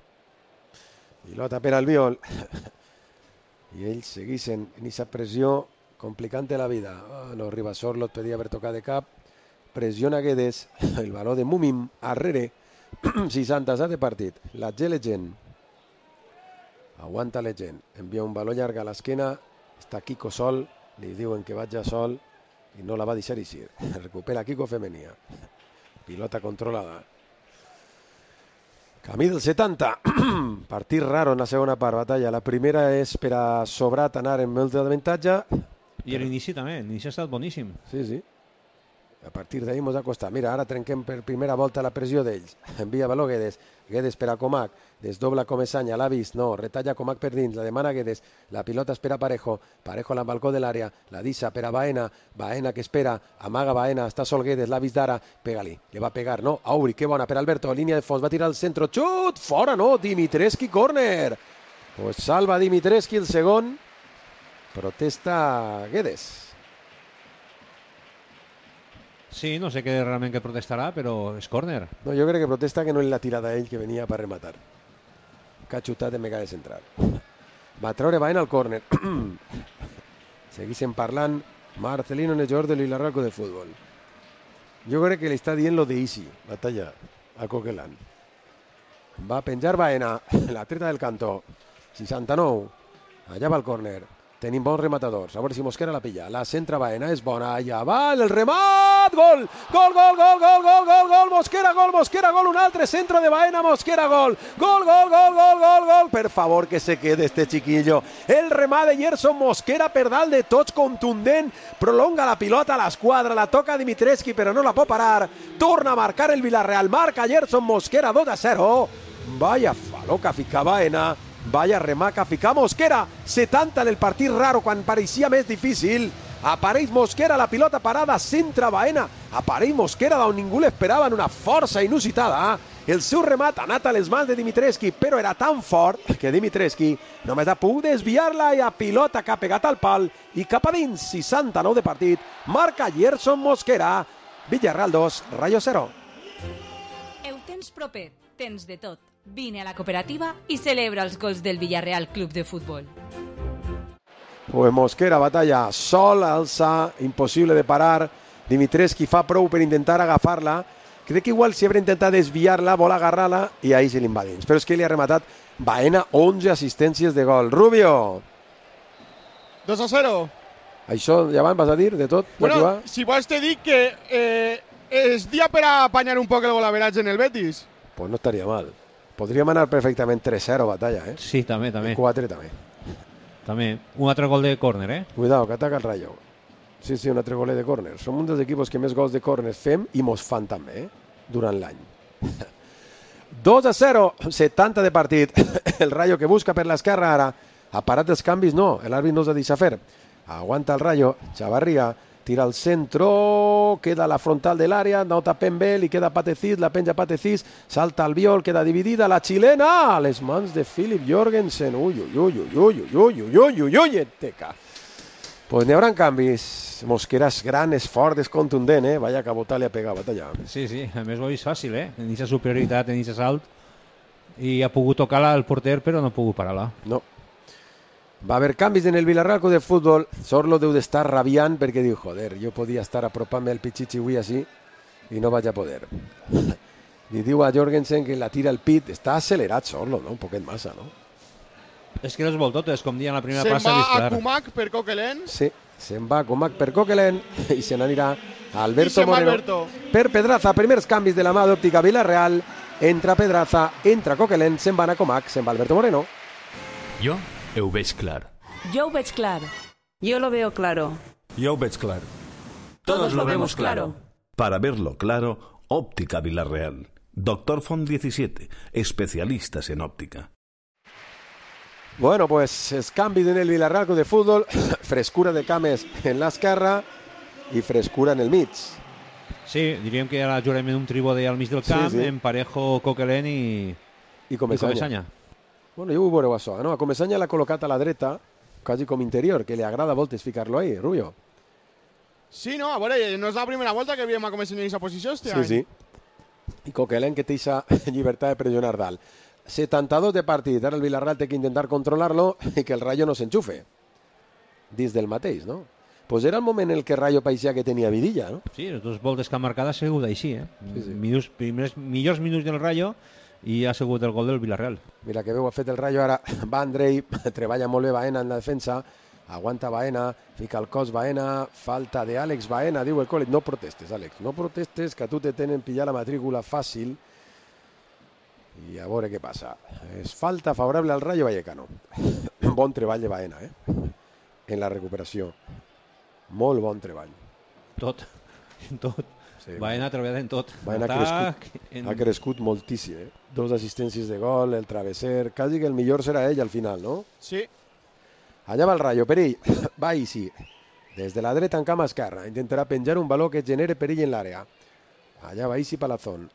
Pilota per Albiol. I ells segueixen en aquesta pressió complicant la vida. Oh, no arriba Sorlot, podia haver tocat de cap. Pressiona Guedes. El valor de Mumim arrere. seixanta-set de partit. La G Legend. Aguanta Legend. Envia un valor llarg a l'esquena. Està Kiko sol. Li diuen que vaig sol. I no la va deixar eixir. Recupera Kiko Femenia. Pilota controlada. Camí del setanta. Partit raro en la segona part, Batalla. La primera és per a Sobrat anar en molt d'avantatge. I l'inici també. L'inici ha estat boníssim. Sí, sí. A partir d'ahir ens ha costat. Mira, ara trenquem per primera volta la pressió d'ells. Envia valor Guedes. Guedes per a Comac. Desdobla Comesaña. L'ha vist. No. Retalla Comac per dins. La demana Guedes. La pilota espera Parejo. Parejo a l'embalcó de l'àrea. La deixa per a Baena. Baena que espera. Amaga Baena. Està sol Guedes. L'ha vist d'ara. Pega-li. Le va pegar. No. Auri. Que bona per Alberto. Línia de fons. Va tirar al centre. Xut. Fora. No. Dimitrescu. Corner. Pues salva Dimitrescu el segon. Protesta Guedes. Sí, no sé què realment que protestarà, però és córner. No, jo crec que protesta que no és la tirada ell que venia per rematar. Que ha xutat en mega de central. Va treure Baena al córner. Segueixen parlant Marcelino en el jugador de Villarreal de futbol. Jo crec que li està dient lo de Isi, Batalla, a Coquelin. Va penjar Baena, la treta del cantó. seixanta-nou. Allà va el córner. Tenim bons rematadors. A veure si Mosquera la pilla. La centra Baena, és bona. Allà va el remat. Gol! Gol, gol, gol, gol, gol, gol, gol. Mosquera, gol, Mosquera, gol. Un altre centre de Baena, Mosquera, gol. Gol, gol, gol, gol, gol, gol. Per favor, que se quede este chiquillo. El remat de Gerson Mosquera per dalt de tots, contundent. Prolonga la pilota a l'esquadra. La toca Dimitrescu, però no la pot parar. Torna a marcar el Villarreal. Marca Gerson Mosquera, dos a zero. Vaya faló que fica Baena. Vaya remaca, fica Mosquera, setanta del partit raro quan pareixia més difícil. Apareix Mosquera, la pilota parada, centra Baena. Apareix Mosquera d'on ningú l'esperava en una força inusitada. El seu remat ha anat a les mans de Dimitrescu, però era tan fort que Dimitrescu només ha pogut desviar-la i a pilota que ha pegat al pal i cap a dins, seixanta-nou de partit, marca Gerson Mosquera. Villarreal dos, Rayo zero. Ho tens proper, tens de tot. Vine a la cooperativa i celebra els gols del Villarreal Club de Futbol. Pues Mosquera batalla sol, alça, impossible de parar. Dimitrescu fa prou per intentar agafar-la. Crec que igual si haurà intentat desviar-la, vol agarrar-la i ahí se li va dins. Però és que li ha rematat Baena, onze assistències de gol. Rubio. dos a cero. Això ja van, vas a dir, de tot? Bueno, si vols te dic que eh, és dia per a apanyar un poc el golaveratge en el Betis. Pues no estaria mal. Podríem anar perfectament tres cero batalla, eh? Sí, també, també. quatre també. També. Un altre gol de córner, eh? Cuidado, que ataca el Rayo. Sí, sí, un altre golet de córner. Som un dels equipos que més gols de córner fem i mos fan també, eh? Durant l'any. dos a zero, setanta de partit. El Rayo que busca per l'esquerra ara. Ha parat els canvis, no. L'àrbit no els ha deixat fer. Aguanta el Rayo. Chavarría tira al centro. Queda la frontal de l'àrea. No tapem bé. Li queda Patecís. La penja Patecís. Salta Albiol. Queda dividida. La xilena. A les mans de Philip Jorgensen. Ui, ui, ui, ui, ui, ui, ui, ui, ui, ui, ui, teca. Pues n'hi haurà canvis. Mosquera és gran, és fort, és contundent, eh? Vaya cabota li ha pegat, batalla. Sí, sí, a més ho he vist fàcil, eh? En aquesta superioritat, en aquest salt, i ha pogut tocar-la el porter, però no ha pogut parar-la. No. Va haver canvis en el Villarreal Club de Futbol. Sorlo deu d'estar rabiant perquè diu, joder, jo podia estar apropant-me al Pichichi avui així i no vaig a poder. Li diu a Jorgensen que la tira al pit. Està accelerat Sorlo, no? Un poquet massa, no? És que les vol totes, com diuen la primera se'n passa. Se'n va a Kumak per Coquelin. Sí, se'n va a Kumak per Coquelin i se n'anirà a Alberto I Moreno Alberto. per Pedraza. Primers canvis de la mà d'Òptica Villarreal. Entra Pedraza, entra Coquelin, se'n van a Kumak, se'n va Alberto Moreno. Jo ho veig clar. Yo ho veig clar. Yo lo veo claro. Jo ho veig clar. Todos lo vemos claro. Para verlo claro, Óptica Villarreal. Doctor Font diecisiete, especialistas en óptica. Bueno, pues es canvi en el Villarreal Club de Futbol. Frescura de cames en l'esquerra i frescura en el mig. Sí, diríem que ara jugarem en un tríbode al mig del camp, sí, sí. En Parejo, Coquelin i, I Comesaña. I Comesaña. Bueno, jo ho veureu això, no? A Comesaña l'ha col·locat a la dreta, quasi com interior, que li agrada a voltes ficar-lo ahí, Rubio. Sí, no, a veure, no és la primera volta que veiem a Comesaña en aquesta posició este sí, any. Sí, sí. I Coquelin que té aquesta llibertat de pressionar dalt. setanta-dos de partit, ara el Villarreal té que intentar controlar-lo i que el Rayo no s'enxufe. Dins del mateix, no? Pues era el moment en el que el Rayo parecia que tenia vidilla, no? Sí, les dues voltes que ha marcat ha sigut així, eh? Sí, sí. Minuts, primers, millors minuts del Rayo i ha sigut el gol del Villarreal. Mira que veu ha fet el Rayo ara. Va Andrei, treballa molt bé Baena en la defensa, aguanta Baena, fica el cos Baena, falta de Àlex Baena, diu el col·leg. No protestes, Àlex, no protestes, que a tu te tenen pillar la matrícula fàcil. I a veure què passa. És falta favorable al Rayo Vallecano. Bon treball de Baena, eh? En la recuperació. Molt bon treball. Tot, tot. Sí, Baena ha treballat en tot. Baena ha crescut, en... ha crescut moltíssim, eh? Dos assistències de gol, el travesser, quasi que el millor serà ell al final, no? Sí. Allà va el Rayo, perill. Va Isi. Des de la dreta en cama esquerra. Intentarà penjar un baló que genere perill en l'àrea. Allà va Isi Palazón.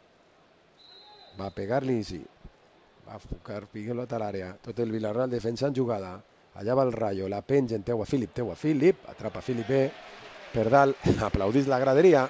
Va a pegar-li Isi. Va a ficar pilota a l'àrea. Tot el Villarreal defensant jugada. Allà va el Rayo, la penja en Teua Philip, Teua Philip, atrapa Philip B, per dalt, aplaudís la graderia.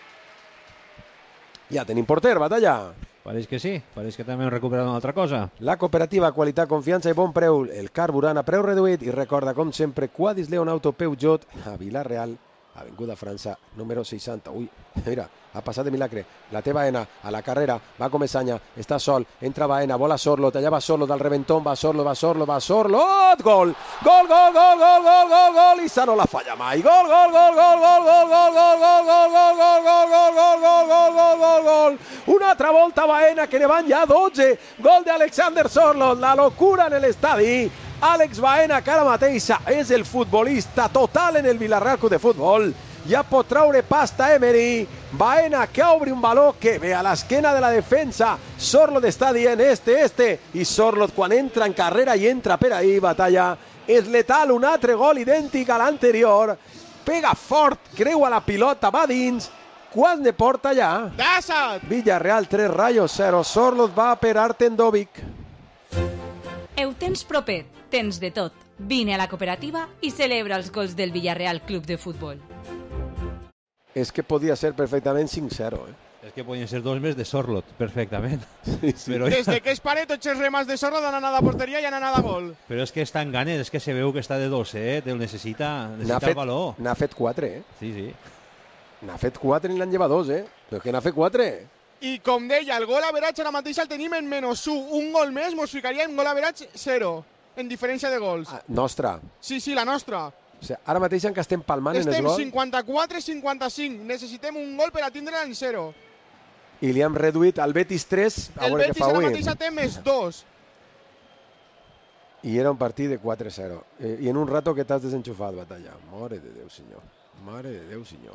Ja tenim porter, batalla. Pareix que sí, pareix que també hem recuperat una altra cosa. La cooperativa, qualitat, confiança i bon preu, el carburant a preu reduït i recorda, com sempre, Quadis Leon Auto Peugeot a Villarreal, Avinguda França, número seixanta. Ui, mira, ha passat de milagre. La té Baena, a la carrera, va Comesaña, està sol, entra Baena, vola Sorlot, allà va Sorlot, al reventón, va Sorlot, va Sorlot, va Sorlot, gol! Gol, gol, gol, gol, gol, gol, gol, Issa no la falla mai. Gol, gol, gol, gol, gol, gol, gol, gol, gol, gol, gol, gol, gol, gol, gol, gol, gol, gol, gol. Una altra volta Baena, que ne van ja dotze. Gol de Alexander Sorlot, la locura en l'estadi. Àlex Baena, que ara mateix és el futbolista total en el Villarreal Club de Futbol. Ja pot traure pasta Emery. Baena que obre un baló que ve a l'esquena de la defensa. Sorlot està dient este, este. I Sorlot quan entra en carrera i entra per ahí, batalla. És letal, un altre gol idèntic a l'anterior. Pega fort, creua la pilota, va dins. Quan de porta ja. Dassat! Villarreal tres, Rayo zero. Sorloth va per Artendovic. Eutens Propet, tens de tot. Vine a la cooperativa i celebra els gols del Villarreal Club de Futbol. És que podia ser perfectament cinc zero, eh? És que podien ser dos més de Sorloth, perfectament. Sí, sí. Però, Des de que es pare, tots els remas de Sorloth han anat a porteria i han anat a gol. però és que està en ganes, és que se veu que està de doset, el necessita, N'ha necessita fet, el valor. n'ha fet quatre, eh? Sí, sí. N'ha fet quatre i n'han llevat dos, eh? Però és que n'ha fet quatre. I com deia, el gol average ara mateix el tenim en menys u. Un gol més mos ficaria en gol average zero, en diferència de gols. Ah, nostra. Sí, sí, la nostra. O sigui, ara mateix en què estem palmant en el Estem gol cinquanta-quatre cinquanta-cinc. Necessitem un gol per a tindre en zero. i li hem reduït al Betis tres, a El veure què Betis fa ara avui. mateix té més dos. I era un partit de quatre zero. Eh, I en un rato que t'has desenxufat, Batalla. Mare de Déu, senyor. Mare de Déu, senyor.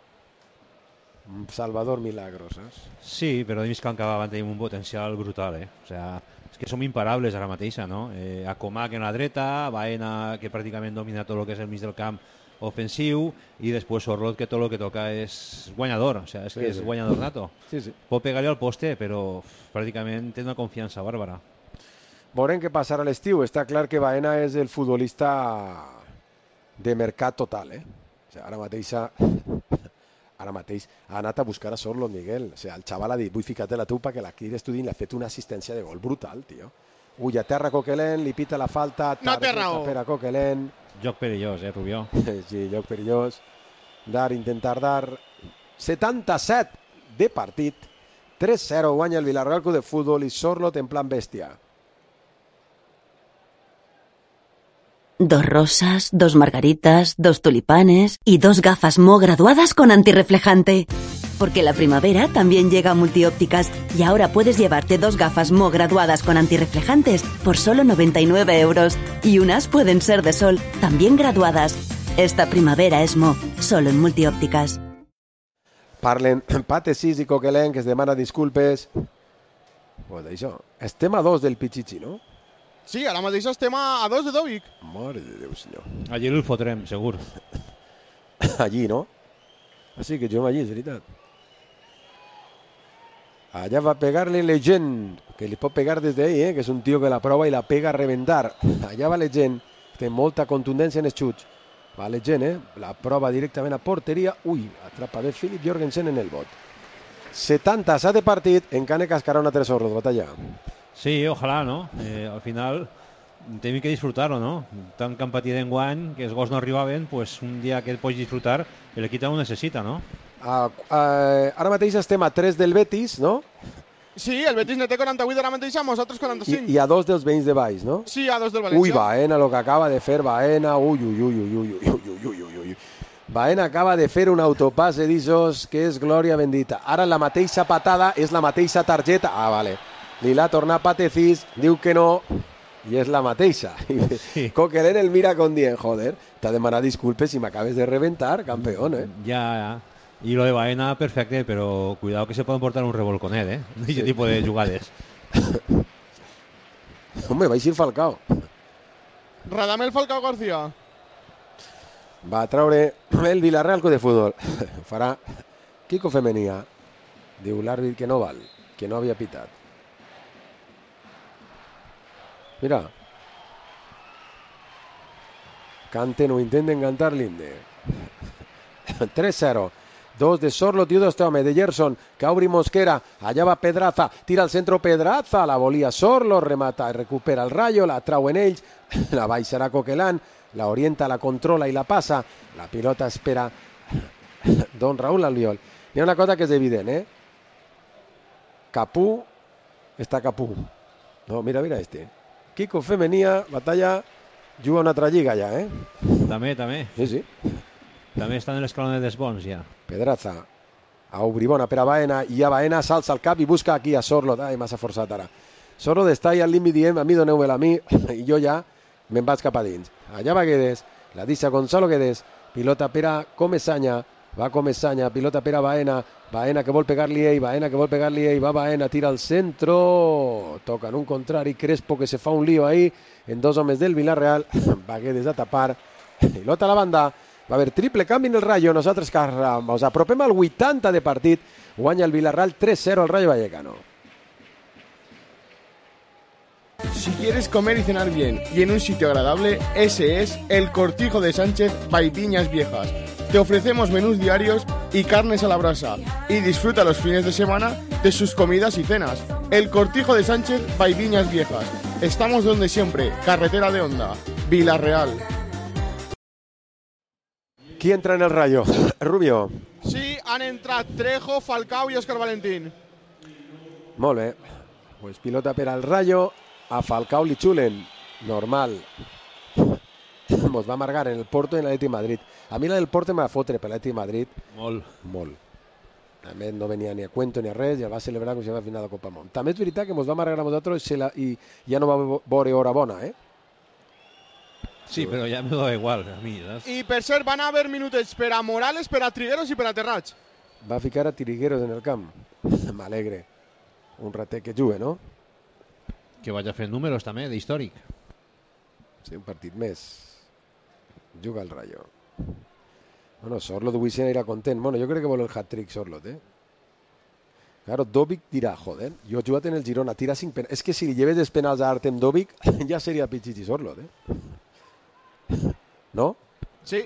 Salvador Milagros, saps? Sí, però de Can Cavaban tenim un potencial brutal, eh? O sea, és que som imparables ara mateixa, no? Eh, Acomac en la dreta, Baena, que pràcticament domina tot el que és el mig del camp ofensiu, i després Sorloth, que tot el que toca és guanyador, o sea, és Sí, que sí. és guanyador nato. Sí, sí. Pot pegar-li al poste, però pràcticament té una confiança bàrbara. Veurem què passarà a l'estiu. Està clar que Baena és el futbolista de mercat total, eh? O sigui, ara mateixa... Ara mateix ha anat a buscar a Sorloth, Miguel. O sigui, el xaval ha dit, vull ficar-te la tu perquè la quires tu dins. L'ha fet una assistència de gol brutal, tio. Ull a terra Coquelin, li pita la falta. No té raó. Per a Coquelin. Joc perillós, eh, Rubió? Sí, joc perillós. Dar, intentar dar. setanta-set de partit. tres zero guanya el Villarreal Club de Futbol i Sorloth en plan bèstia. Dos rosas, dos margaritas, dos tulipanes y dos gafas Mo graduadas con antirreflejante. Porque la primavera también llega a Multiópticas y ahora puedes llevarte dos gafas Mo graduadas con antirreflejantes por solo noventa y nueve euros. Y unas pueden ser de sol, también graduadas. Esta primavera es Mo, solo en Multiópticas. Parlen Pate sis i Coquelin, que es demana disculpes. Pues això. Estem a dos del Pichichi, no? Sí, ara mateix estem a, a dos de Dovic. Mare de Déu, senyor. Allí el fotrem, segur. Allí, no? Així que jo allí, és veritat. Allà va pegar-li Legend, que li pot pegar des d'ahí, eh? Que és un tio que la prova i la pega a reventar. Allà va Legend, té molta contundència en els xuts. Va Legend, eh? La prova directament a porteria. Ui, atrapa bé Philip Jorgensen en el bot. setanta-set de partit, encara cascarà una tres Sorloth, Batalla. Sí, ojalà, no? Eh, al final tenim que disfrutar-ho, no? Tant que han patit enguany, que els gols no arribaven, pues un dia que el pots disfrutar, l'equip ho necessita, no? Uh, uh, ara mateix estem a tres del Betis, no? Sí, el Betis ne té quaranta-vuit ara mateix, amb nosaltres quaranta-cinc. I, I a dos dels veïns de Valls, no? Sí, a dos del València. Ui, Baena, lo que acaba de fer Baena, ui, ui, ui, ui, ui, ui, ui, ui, ui, ui. Baena acaba de fer un autopàs d'Isos que és glòria bendita. Ara la mateixa patada és la mateixa targeta. Ah, vale. Li l'ha tornat Patecís, diu que no, i és la mateixa. Sí. Coquelin el mira com dient, joder, t'ha demanat disculpes si m'acabes de reventar, campeón, eh? Ja, ja. I lo de Baena, perfecte, però cuidado que se poden portar un revolconet, eh? Aquest sí. tipus de jugades. Home, va eixir Falcao. Radamel Falcao García. Va a traure el Villarreal Club de Futbol. Farà Kiko Femenia. Diu l'àrbit que no val, que no havia pitat. Mira. Canten o intenten cantar l'himne. tres zero. Dos de Sorloth i dos home de Gerson, que obri Mosquera, allà va Pedraza, tira al centre Pedraza, la volia Sorloth, remata, recupera el Rayo, la trauen ells, la baixarà Coquelin, la orienta, la controla i la passa, la pilota espera Don Raúl Albiol. Hi ha una cosa que és evident, eh? Capú, està Capú. No, mira, mira este. Kiko Femenia, Batalla, juga una altra lliga ja, eh? També, també. Sí, sí. També estan en l'escalon dels bons, ja. Pedraza, a Obribona per a Baena, i a Baena s'alça el cap i busca aquí a Sorloth. Ai, massa forçat ara. Sorloth està ahí al límit dient, a mi doneu-me-la a mi, i jo ja me'n vaig cap a dins. Allà va Guedes, la deixa Gonzalo Guedes, pilota per a Comesaña, va Comesaña, pilota per a Baena, Baena que vol pegar-li ell, Baena que vol pegar-li ell, va Baena, tira al centro, toca en un contrari, Crespo que se fa un lío ahí, en dos homes del Villarreal, va Guedes a tapar, pilota a la banda, Va haver triple canvi en el Rayo. Nosaltres que ens apropem al vuitanta de partit. Guanya el Villarreal tres cero al Rayo Vallecano. Si quieres comer y cenar bien y en un sitio agradable, ese es el Cortijo de Sánchez by Viñas Viejas. Te ofrecemos menús diarios y carnes a la brasa. Y disfruta los fines de semana de sus comidas y cenas. El Cortijo de Sánchez by Viñas Viejas. Estamos donde siempre, carretera de Onda, Villarreal. Qui entra en el Rayo? Rubio. Sí, han entrat Trejo, Falcao i Óscar Valentín. Molt bé. Pues pilota per al Rayo. A Falcao li xulen. Normal. Mos va amargar en el Porto i en l'Atlètic Madrid. A mi la del Porto m'ha fotre per l'Atlètic Madrid. Molt. Molt. A més, no venia ni a cuento ni a res i el va celebrar com si va final de Copa Món. També és veritat que mos va amargar a nosaltres i, la, i ja no va veure hora bona, eh? Sí, però ja me da igual a mi. Saps? I per cert, van haver minutets per a Morales, per a Trigueros i per a Terrats. Va ficar a Trigueros en el camp. M'alegre. Un ratet que juga, no? Que vaig a fer números també, d'històric. Sí, un partit més. Juga el Rayo. Bueno, Sorlot avui se n'anirà content. Bueno, jo crec que vol el hat-trick Sorlot, eh? Claro, Dovic dirà, joder, jo he jugat en el Girona, tira cinc penals. És que si li lleves els penals a Artem Dovic, ja seria Pichichi Sorlot, eh? ¿No? Sí.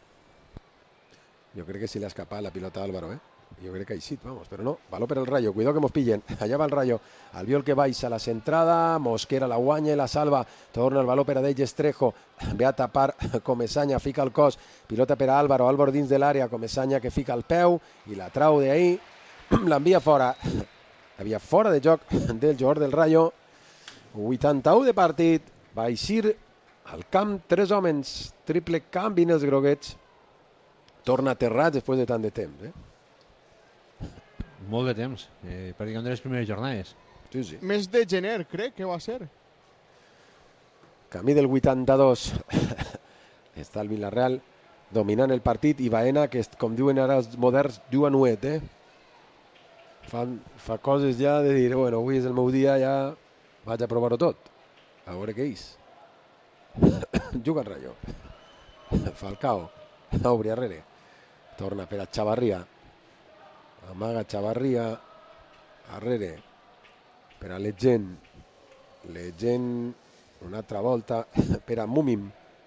Yo creo que se le ha escapado la pilota a Álvaro, ¿eh? Yo creo que ahí sí, vamos, pero no. Baló per el Rayo, cuidado que nos pillen. Allá va el Rayo. Albiol que baixa la centrada, Mosquera la guanya i la salva. Torna el baló per a Deix Estrejo. Ve a tapar Comesaña, fica el cos. Pilota per a Álvaro, Álvaro dins de l'àrea. Comesaña que fica el peu i la trau d'ahí. L'envia fora. Havia fora de joc del jugador del Rayo. vuitanta-u de partit. Va eixir al camp tres homes. Triple canvi en els groguets. Torna Terrats després de tant de temps, eh? Molt de temps, eh, pràcticament de les primeres jornades. Sí, sí. Mes de gener, crec que va ser. Camí del vuitanta-dos. Està el Villarreal dominant el partit i Baena, que com diuen ara els moderns, diu a nuet, eh? Fa, fa coses ja de dir, bueno, avui és el meu dia, ja vaig a provar-ho tot. A veure què és. Juga el Rayo. Falcao. Obri arrere. Torna per a Chavarria. Amaga Chavarria. Arrere. Per a Legend. Legend. Una altra volta per a Mumim.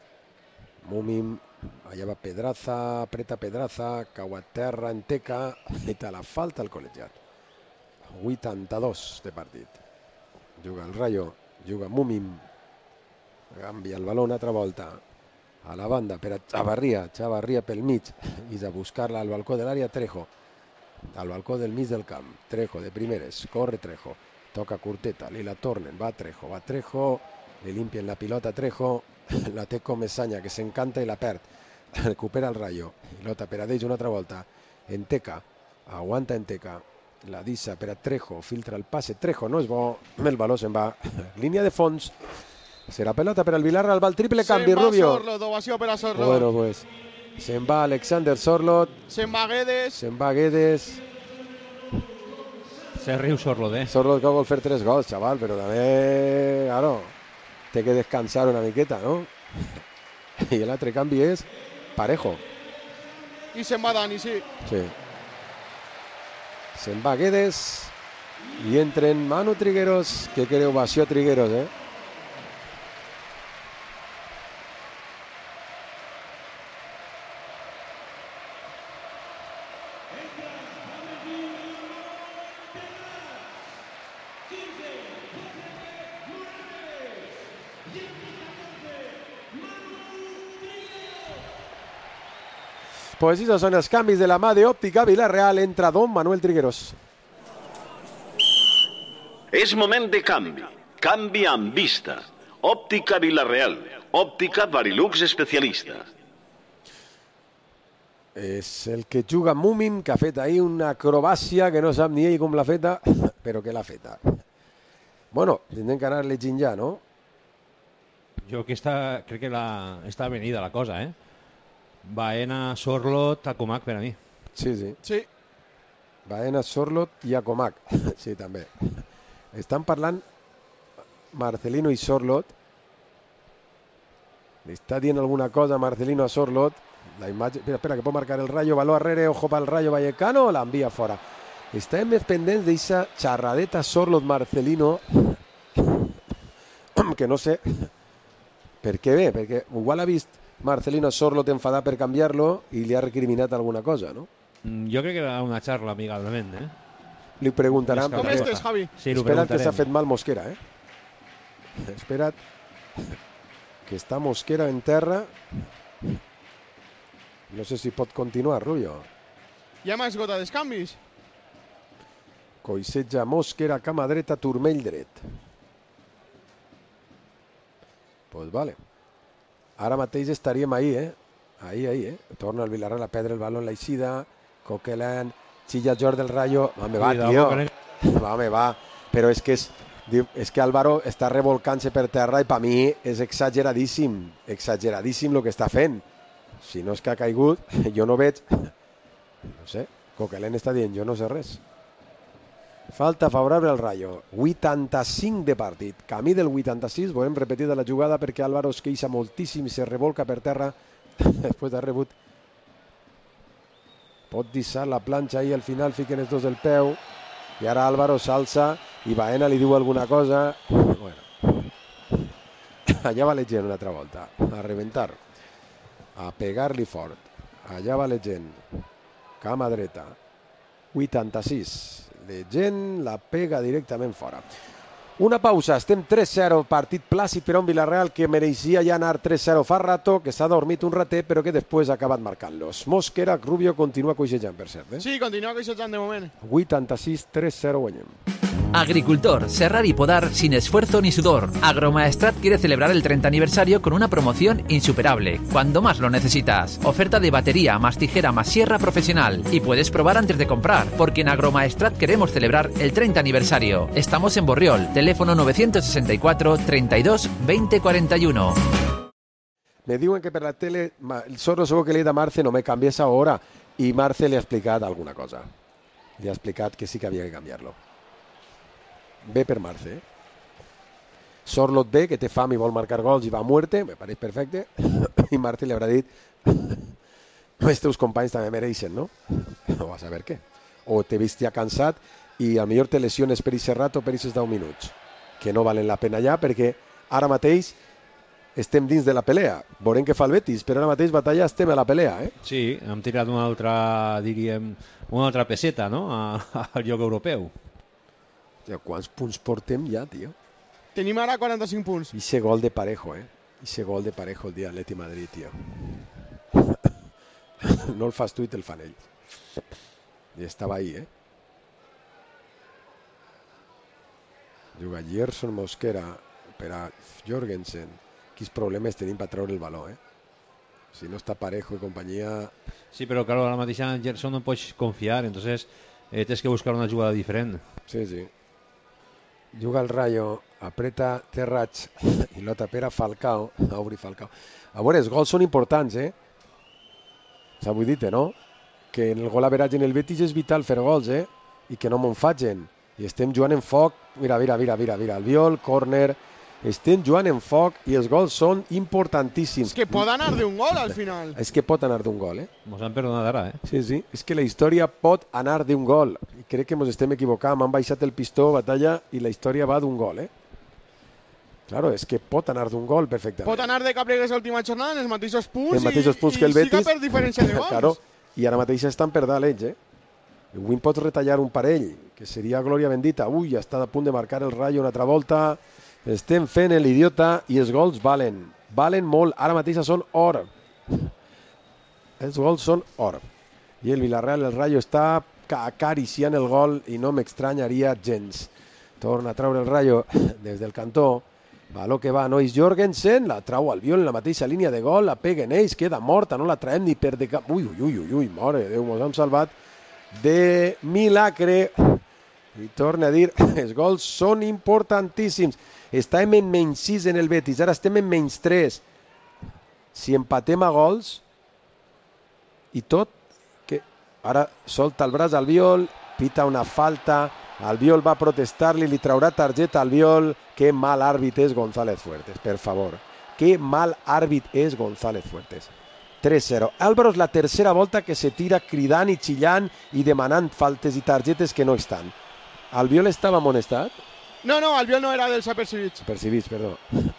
Mumim. Allà va Pedraza. Apreta Pedraza. Cau a terra en teca. I te la falta el col·legiat. vuitanta-dos de partit. Juga el Rayo. Juga Mumim. Canvia el baló una altra volta. A la banda per a Chavarria. Chavarria pel mig. I de buscar-la al balcó de l'àrea Trejo. Al balcó del mig del camp. Trejo de primeres. Corre Trejo. Toca curteta. Li la tornen. Va Trejo. Va Trejo. Le limpien la pilota a Trejo. La té Comesaña que s'encanta i la perd. Recupera el Rayo. Pilota per a Deix una altra volta. Enteca. Aguanta Enteca. La dissa per a Trejo. Filtra el passe. Trejo no és bo. El baló se'n va. Línia de fons. Serà pelota per al Villarreal, va el triple canvi, Rubio. Se'n va Sorlot, ovació per a Sorlot. Bueno, pues, se'n va Alexander Sorlot. Se'n va Guedes. Se'n va Guedes. Se riu Sorlot, eh? Sorlot que vol fer tres gols, xaval, però també, claro, té que descansar una miqueta, no? I l'altre canvi és Parejo. I se'n va Dani, sí. Sí. Se'n va Guedes i entren Manu Trigueros, que creu ovació a Trigueros, eh? Pues esos son los cambios de la mà de Òptica Villarreal. Entra Don Manuel Trigueros. És moment de canvi. Canvi amb vista. Òptica Villarreal. Òptica Varilux especialista. És el que juga Mumim, que ha fet ahir una acrobàcia que no sap ni ell com l'ha feta, però que l'ha feta. Bueno, tindrem que anar llegint ja, no? Jo que està, crec que la, està venida la cosa, eh? Baena, Sorlot, Acomac per a mi. Sí, sí. Sí. Baena, Sorlot i Acomac. Sí, també. Estan parlant Marcelino i Sorlot. Li està dient alguna cosa Marcelino a Sorloth. La imatge... Espera, espera, que pot marcar el Rayo. Baló arrere, ojo pel Rayo Vallecano. L'envia fora. Estem més pendents d'eixa xerradeta Sorloth Marcelino, que no sé per què bé, perquè igual ha vist Marcelino Sorloth enfadat per canviar-lo i li ha recriminat alguna cosa, no? Jo crec que era una xarra amigablement, eh? Li preguntaran... Com estàs, Javi? Sí, espera't que s'ha fet mal Mosquera, eh? Espera't que està Mosquera en terra. No sé si pot continuar, Rubio. Hi ha més gota d'escanvis. Coixeja Mosquera, cama dreta, turmell dret. Pues vale. Ara mateix estaríem ahí, eh? Ahí, ahí, eh? Torna el Villarreal a perdre el baló en l'eixida. Coquelin, Chilla George del Rayo. Home, va, tio. Home, va. Però és que és... És que Álvaro està revolcant-se per terra i per mi és exageradíssim. Exageradíssim el que està fent. Si no és que ha caigut, jo no veig... No sé, Coquelin està dient, jo no sé res. Falta favorable al Rayo. vuitanta-cinc de partit. Camí del vuitanta-sis. Volem repetir de la jugada perquè Álvaro es queixa moltíssim i se revolca per terra després de rebut. Pot deixar la planxa ahí al final, fiquen els dos del peu. I ara Álvaro s'alça i Baena li diu alguna cosa. Bueno. Allà va la gent una altra volta. A reventar. A pegar-li fort. Allà va la gent. Cama dreta. vuitanta-sis. La gent la pega directament fora. Una pausa, estem tres zero, partit plàcid per a un Villarreal que mereixia ja anar tres zero fa rato, que s'ha dormit un ratet però que després ha acabat marcant-los. Mosquera, Rubio continua coixejant, per cert. Eh? Sí, continua coixejant de moment. vuitanta-sis, tres zero guanyem. Agricultor, serrar y podar sin esfuerzo ni sudor. Agromaestrat quiere celebrar el treinta aniversario con una promoción insuperable, cuando más lo necesitas. Oferta de batería más tijera más sierra profesional. Y puedes probar antes de comprar, porque en Agromaestrat queremos celebrar el treinta aniversario. Estamos en Borriol, teléfono nueve seis cuatro, treinta y dos, veinte cuarenta y uno. Me diuen que per la tele, el Sorlo segur que li he de Marce, no me canvies ahora. I Marce li ha explicat alguna cosa. Li ha explicat que sí que havia que canviar-lo. Bé per Marce, eh? Sorloth bé, que té fam i vol marcar gols i va a muerte, me pareix perfecte. I Marce li haurà dit els teus companys també mereixen, no? No vas a saber què. O t'he vist ja cansat i a millor te lesiones per aquest rato o per aquests deu minuts, que no valen la pena ja, perquè ara mateix estem dins de la pelea. Veurem què fa el Betis, però ara mateix batalla estem a la pelea, eh? Sí, hem tirat una altra, diríem, una altra peseta, no?, al lloc europeu. Ja, quants punts portem ja, tio? Tenim ara quaranta-cinc punts. I ese gol de Parejo, eh? I ese gol de Parejo el dia Atleti Madrid, tio. No el fas tu i te'l fan ells. I estava ahí, eh? Juga Gerson Mosquera per a Jorgensen. Quins problemes tenim per treure el baló, eh? Si no està Parejo i companyia... Sí, però claro, ara mateix en Gerson no pots confiar, entonces eh, tens que buscar una jugada diferent. Sí, sí. Juga el Rayo, apreta Terrats i l'ota per a Falcao. A obrir Falcao. A veure, els gols són importants, eh? S'ha vull dir, no? Que en el gol average en el Betis és vital fer gols, eh? I que no me'n facin. I estem jugant en foc. Mira, mira, mira, mira, mira. Albiol, córner. Estem jugant en foc i els gols són importantíssims. És que pot anar d'un gol al final. És que pot anar d'un gol, eh? Mos han perdonat ara, eh? Sí, sí. És que la història pot anar d'un gol. I crec que ens estem equivocant. M'han baixat el pistó, batalla, i la història va d'un gol, eh? Claro, és que pot anar d'un gol perfectament. Pot anar de Caplegues a l'última jornada en els mateixos punts, els mateixos punts i, que el Betis. I siga per diferència de gols. Claro, i ara mateix estan per dalt ells, eh? Avui pots retallar un parell, que seria glòria bendita. Ui, ja està a punt de marcar el Rayo una altra volta. Estem fent l'idiota i els gols valen. Valen molt. Ara mateix són or. Els gols són or. I el Villarreal, el Rayo està acariciant el gol i no m'extranyaria gens. Torna a treure el Rayo des del cantó. Baló que va, Nois Jorgensen, la trau Albiol en la mateixa línia de gol, la peguen ells, queda morta, no la traem ni per de cap. Ui, ui, ui, ui, mare de Déu, mos hem salvat de milagre. I torna a dir, els gols són importantíssims. Estàvem en menys sis en el Betis, ara estem en menys tres. Si empatem a gols i tot, que ara solta el braç Albiol, pita una falta, Albiol va protestar-li, li traurà targeta a Albiol. Que mal àrbit és González Fuertes, per favor. que mal àrbit és González Fuertes. tres zero. Álvaro és la tercera volta que se tira cridant i xillant i demanant faltes i targetes que no estan. Albiol estava amonestat? No, no, Albiol no era dels apercibits. Apercibits, perdó.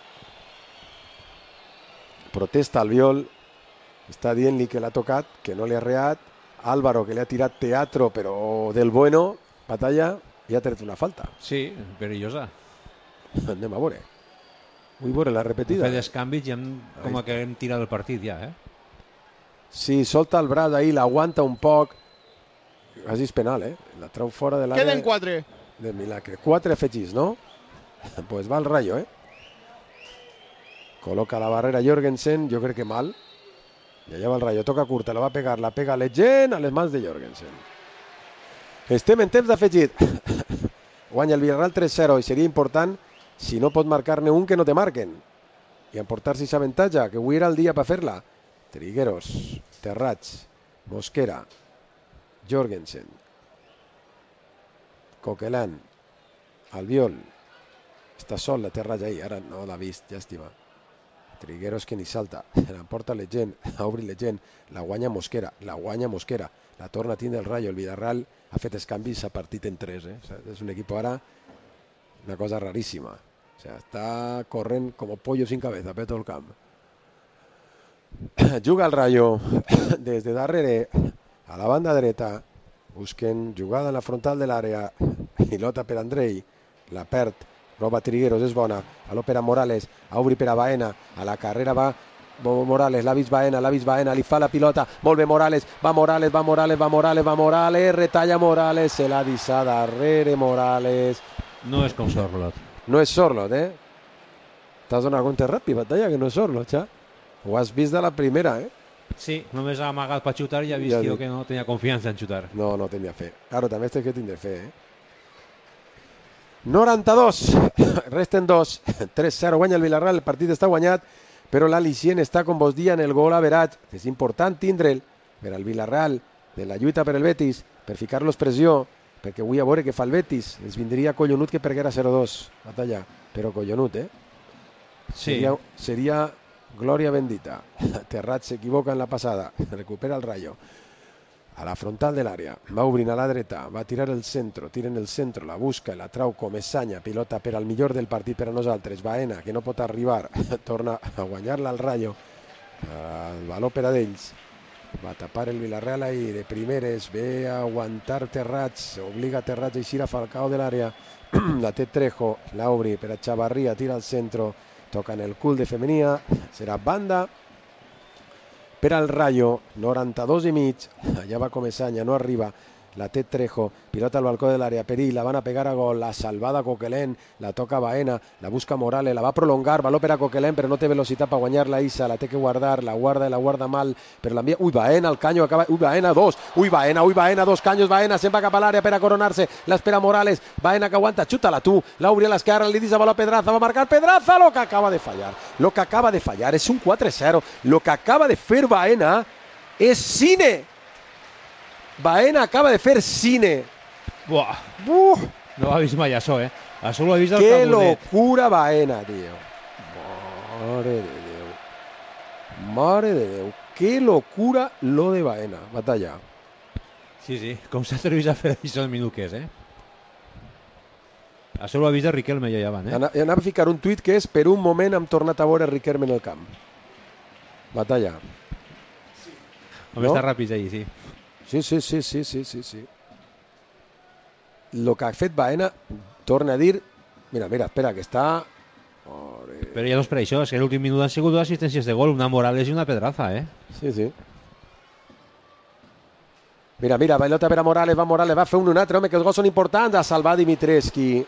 Protesta Albiol, està dient-li que l'ha tocat, que no li ha reat. Álvaro, que li ha tirat teatro, però del bueno, batalla, i ha tret una falta. Sí, perillosa. Anem a veure. Vull veure la repetida. Hem fet escanvis i hem, com que hem tirat el partit ja, eh? Sí, solta el braç ahir, l'aguanta un poc. Quasi és penal, eh? La trau fora de l'àrea. Queden quatre. De Milagre. Quatre afegits, no? Pues va el Rayo, eh? Coloca la barrera Jorgensen, jo crec que mal. I allà va el Rayo, toca curta, la va pegar, la pega Leyen a les mans de Jorgensen. Estem en temps d'afegit. Guanya el Villarreal tres zero i seria important si no pot marcar-ne un que no te marquen i emportar-se aquest avantatge, que avui era el dia per fer-la. Trigueros, Terrats, Mosquera, Jorgensen, Coquelin, Albiol. Està sol la Terrats ahí, ara no l'ha vist, llàstima. Trigueros que ni salta, l'emporta Leyen, obri Leyen, la guanya Mosquera, la guanya Mosquera, la torna a tindre el Rayo. El Villarreal ha fet escanvis, s'ha partit en tres, eh? O sea, és un equip ara, una cosa raríssima. O sea, està corrent com pollo sin cabeza per tot el camp. Juga el Rayo des de darrere a la banda dreta, busquen jugada en la frontal de l'àrea, pilota per Andrei, la perd, roba Trigueros, és bona, a l'òpera Morales, a obri per a Baena, a la carrera va Morales, l'ha vist Baena, l'ha vist Baena, li fa la pilota, molt bé Morales, va Morales, va Morales, va Morales, va Morales, retalla Morales, se l'ha deixat darrere Morales. No és com Sorlot. No és Sorlot, eh? T'has donat compte ràpid, batalla, que no és Sorlot, ja? Ho has vist de la primera, eh? Sí, només ha amagat per xutar i ha vist ja que no tenia confiança en xutar. No, no tenia fe. Claro, també té que tindre fe, eh? noranta-dos, resten dos, tres zero, guanya el Villarreal, el partit està guanyat, però l'al·licient està, com vos dia, en el gol average. És important tindre'l per al Villarreal, de la lluita per el Betis, per ficar-los pressió, perquè avui a veure què fa el Betis. Els vindria collonut que perguera zero dos, batalla, però collonut, eh? Sí. Seria, seria glòria bendita. Terrat s'equivoca en la passada, recupera el Rayo. A la frontal de l'àrea, va obrint a la dreta, va tirar el centro, tira en el centro, la busca, la trau Comesaña, pilota per al millor del partit per a nosaltres, Baena, que no pot arribar, torna a guanyar-la al Rayo, el valor per a d'ells, va tapar el Villarreal ahí, de primeres, ve a aguantar Terrats, obliga a Terrats a eixir a Falcao de l'àrea, la té Trejo, la obri per a Chavarría, tira al centro, toca en el cul de Femenia, serà banda per al Rayo, noranta-dos i mig, allà va Comesaña, no arriba, la té Trejo, pilota al balcó de l'àrea, Perill, la van a pegar a gol, la salvada Coquelin, la toca Baena, la busca Morales, la va a prolongar, valor per a Coquelin, però no té velocitat per guanyar la Isa, la té que guardar, la guarda i la guarda mal, però l'envia, ui, Baena, el canyo acaba, ui, Baena, dos, ui, Baena, ui, Baena, dos canyos, Baena, se'n va cap a l'àrea per a coronar-se, l'espera Morales, Baena que aguanta, xuta-la tu, l'obri a l'esquerra, li dice valor Pedraza, va a marcar Pedraza, lo que acaba de fallar, lo que acaba de fallar, és un quatre zero, lo que acaba de fer Baena és cine. Baena acaba de fer cine. Buah. Buh. No l'ha vist mai això, eh? Això l'ha vist el Qué Cabudet. locura Baena, tio. Mare de Déu. Mare de Déu. Qué locura lo de Baena. Batalla. Sí, sí. Com s'ha atrevit a fer això el minut que és, eh? Això l'ha vist el Riquelme ja abans, eh? Ana, anava a ficar un tuit que és per un moment hem tornat a veure Riquelme en el camp. Batalla. Home, no? Està ràpid ahí, sí. Sí, sí, sí, sí, sí, sí, sí. Lo que ha fet Baena, torna a dir... Mira, mira, espera, que està... Ore... Però ja no és per això, és que l'últim minut han sigut dues assistències de gol, una Morales i una Pedraza, eh? Sí, sí. Mira, mira, pilota per a Morales, va Morales, va fer un un altre, home, que els gols són importants, a salvar Dimitrescu.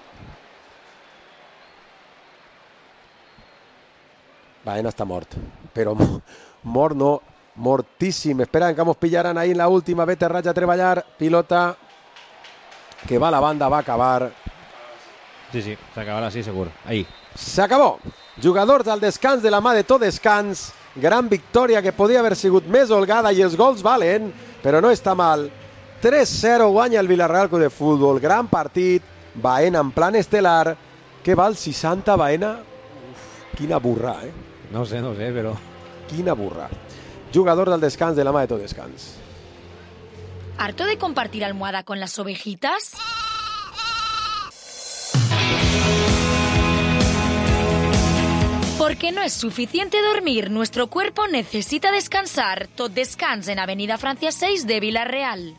Baena està mort, però mort no... mortíssim, esperen que mos pillaran ahí en la última, ve Terrats a treballar, pilota que va a la banda, va a acabar. Sí, sí, s'acabarà, sí, segur, ahí. S'acabó, jugadors al descans de la mà de tot descans, gran victòria que podia haver sigut més holgada i els gols valen, però no està mal. tres zero guanya el Villarreal Club de Futbol, gran partit, Baena en plan estel·lar, que val seixanta Baena? Uf, quina burra, eh? No sé, no sé, però... Quina burra. Jugador del descans de la mà de tot descans. ¿Harto de compartir almohada con las ovejitas? Porque no es suficiente dormir, nuestro cuerpo necesita descansar. Tot Descans en Avenida Francia seis de Villarreal.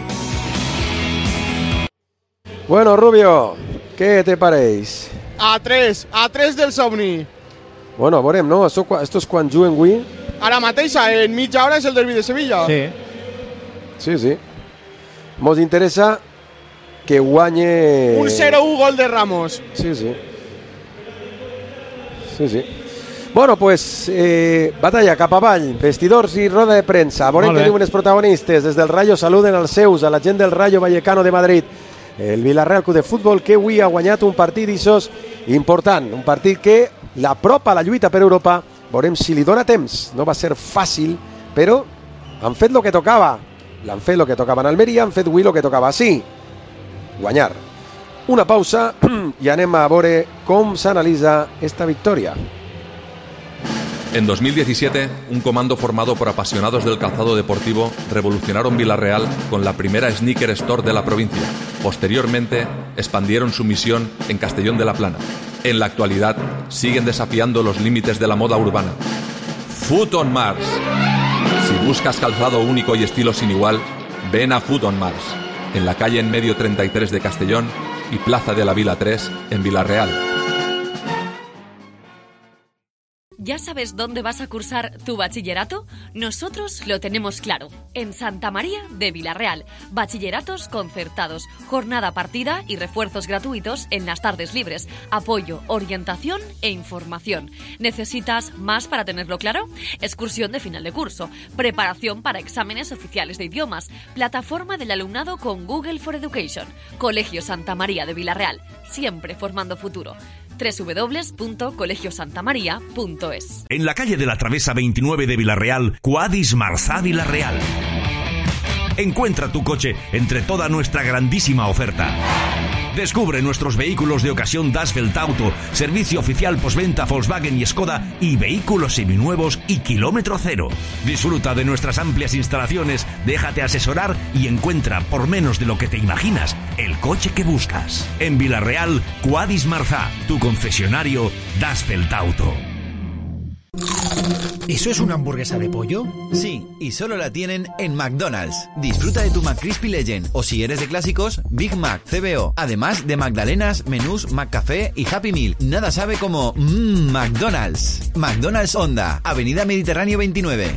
Bueno, Rubio, què te pareix? A tres, a tres del somni. Bueno, veurem, no? Esto, esto és quan juguen avui? Ara mateix, en mitja hora és el derbi de Sevilla. Sí. Sí, sí. Mos interessa que guanye... Un cero u gol de Ramos. Sí, sí. Sí, sí. Bueno, pues, eh, batalla cap avall, vestidors i roda de premsa. Veurem què diuen els protagonistes. Des del Rayo saluden als seus, a la gent del Rayo Vallecano de Madrid. El Villarreal Club de Futbol, que avui ha guanyat un partit d'ixos important. Un partit que l'apropa a la lluita per Europa. Veurem si li dona temps. No va ser fàcil, però han fet el que tocava. L'han fet el que tocava en Almeria, han fet avui el que tocava. Sí, guanyar. Una pausa i anem a veure com s'analitza esta victòria. En dos mil diecisiete, un comando formado por apasionados del calzado deportivo revolucionaron Villarreal con la primera sneaker store de la provincia. Posteriormente, expandieron su misión en Castellón de la Plana. En la actualidad, siguen desafiando los límites de la moda urbana. Foot on Mars. Si buscas calzado único y estilo sin igual, ven a Foot on Mars, en la calle en medio treinta y tres de Castellón y Plaza de la Vila tres en Villarreal. ¿Ya sabes dónde vas a cursar tu bachillerato? Nosotros lo tenemos claro. En Santa María de Villarreal. Bachilleratos concertados, jornada partida y refuerzos gratuitos en las tardes libres. Apoyo, orientación e información. ¿Necesitas más para tenerlo claro? Excursión de final de curso. Preparación para exámenes oficiales de idiomas. Plataforma del alumnado con Google for Education. Colegio Santa María de Villarreal. Siempre formando futuro. doble u doble u doble u punto colegio santa maría punto es. En la calle de la Travesa veintinueve de Villarreal, Quadis Marzá Villarreal. Encuentra tu coche entre toda nuestra grandísima oferta. Descubre nuestros vehículos de ocasión Dasfeld Auto, servicio oficial postventa Volkswagen y Skoda y vehículos seminuevos y kilómetro cero. Disfruta de nuestras amplias instalaciones, déjate asesorar y encuentra, por menos de lo que te imaginas, el coche que buscas. En Villarreal, Quadis Marzá, tu concesionario Dasfeld Auto. ¿Eso es una hamburguesa de pollo? Sí, y solo la tienen en McDonald's. Disfruta de tu McCrispy Legend, o si eres de clásicos, Big Mac, C B O. Además de magdalenas, menús, McCafé y Happy Meal. Nada sabe como mmm, McDonald's. McDonald's Honda, Avenida Mediterráneo veintinueve.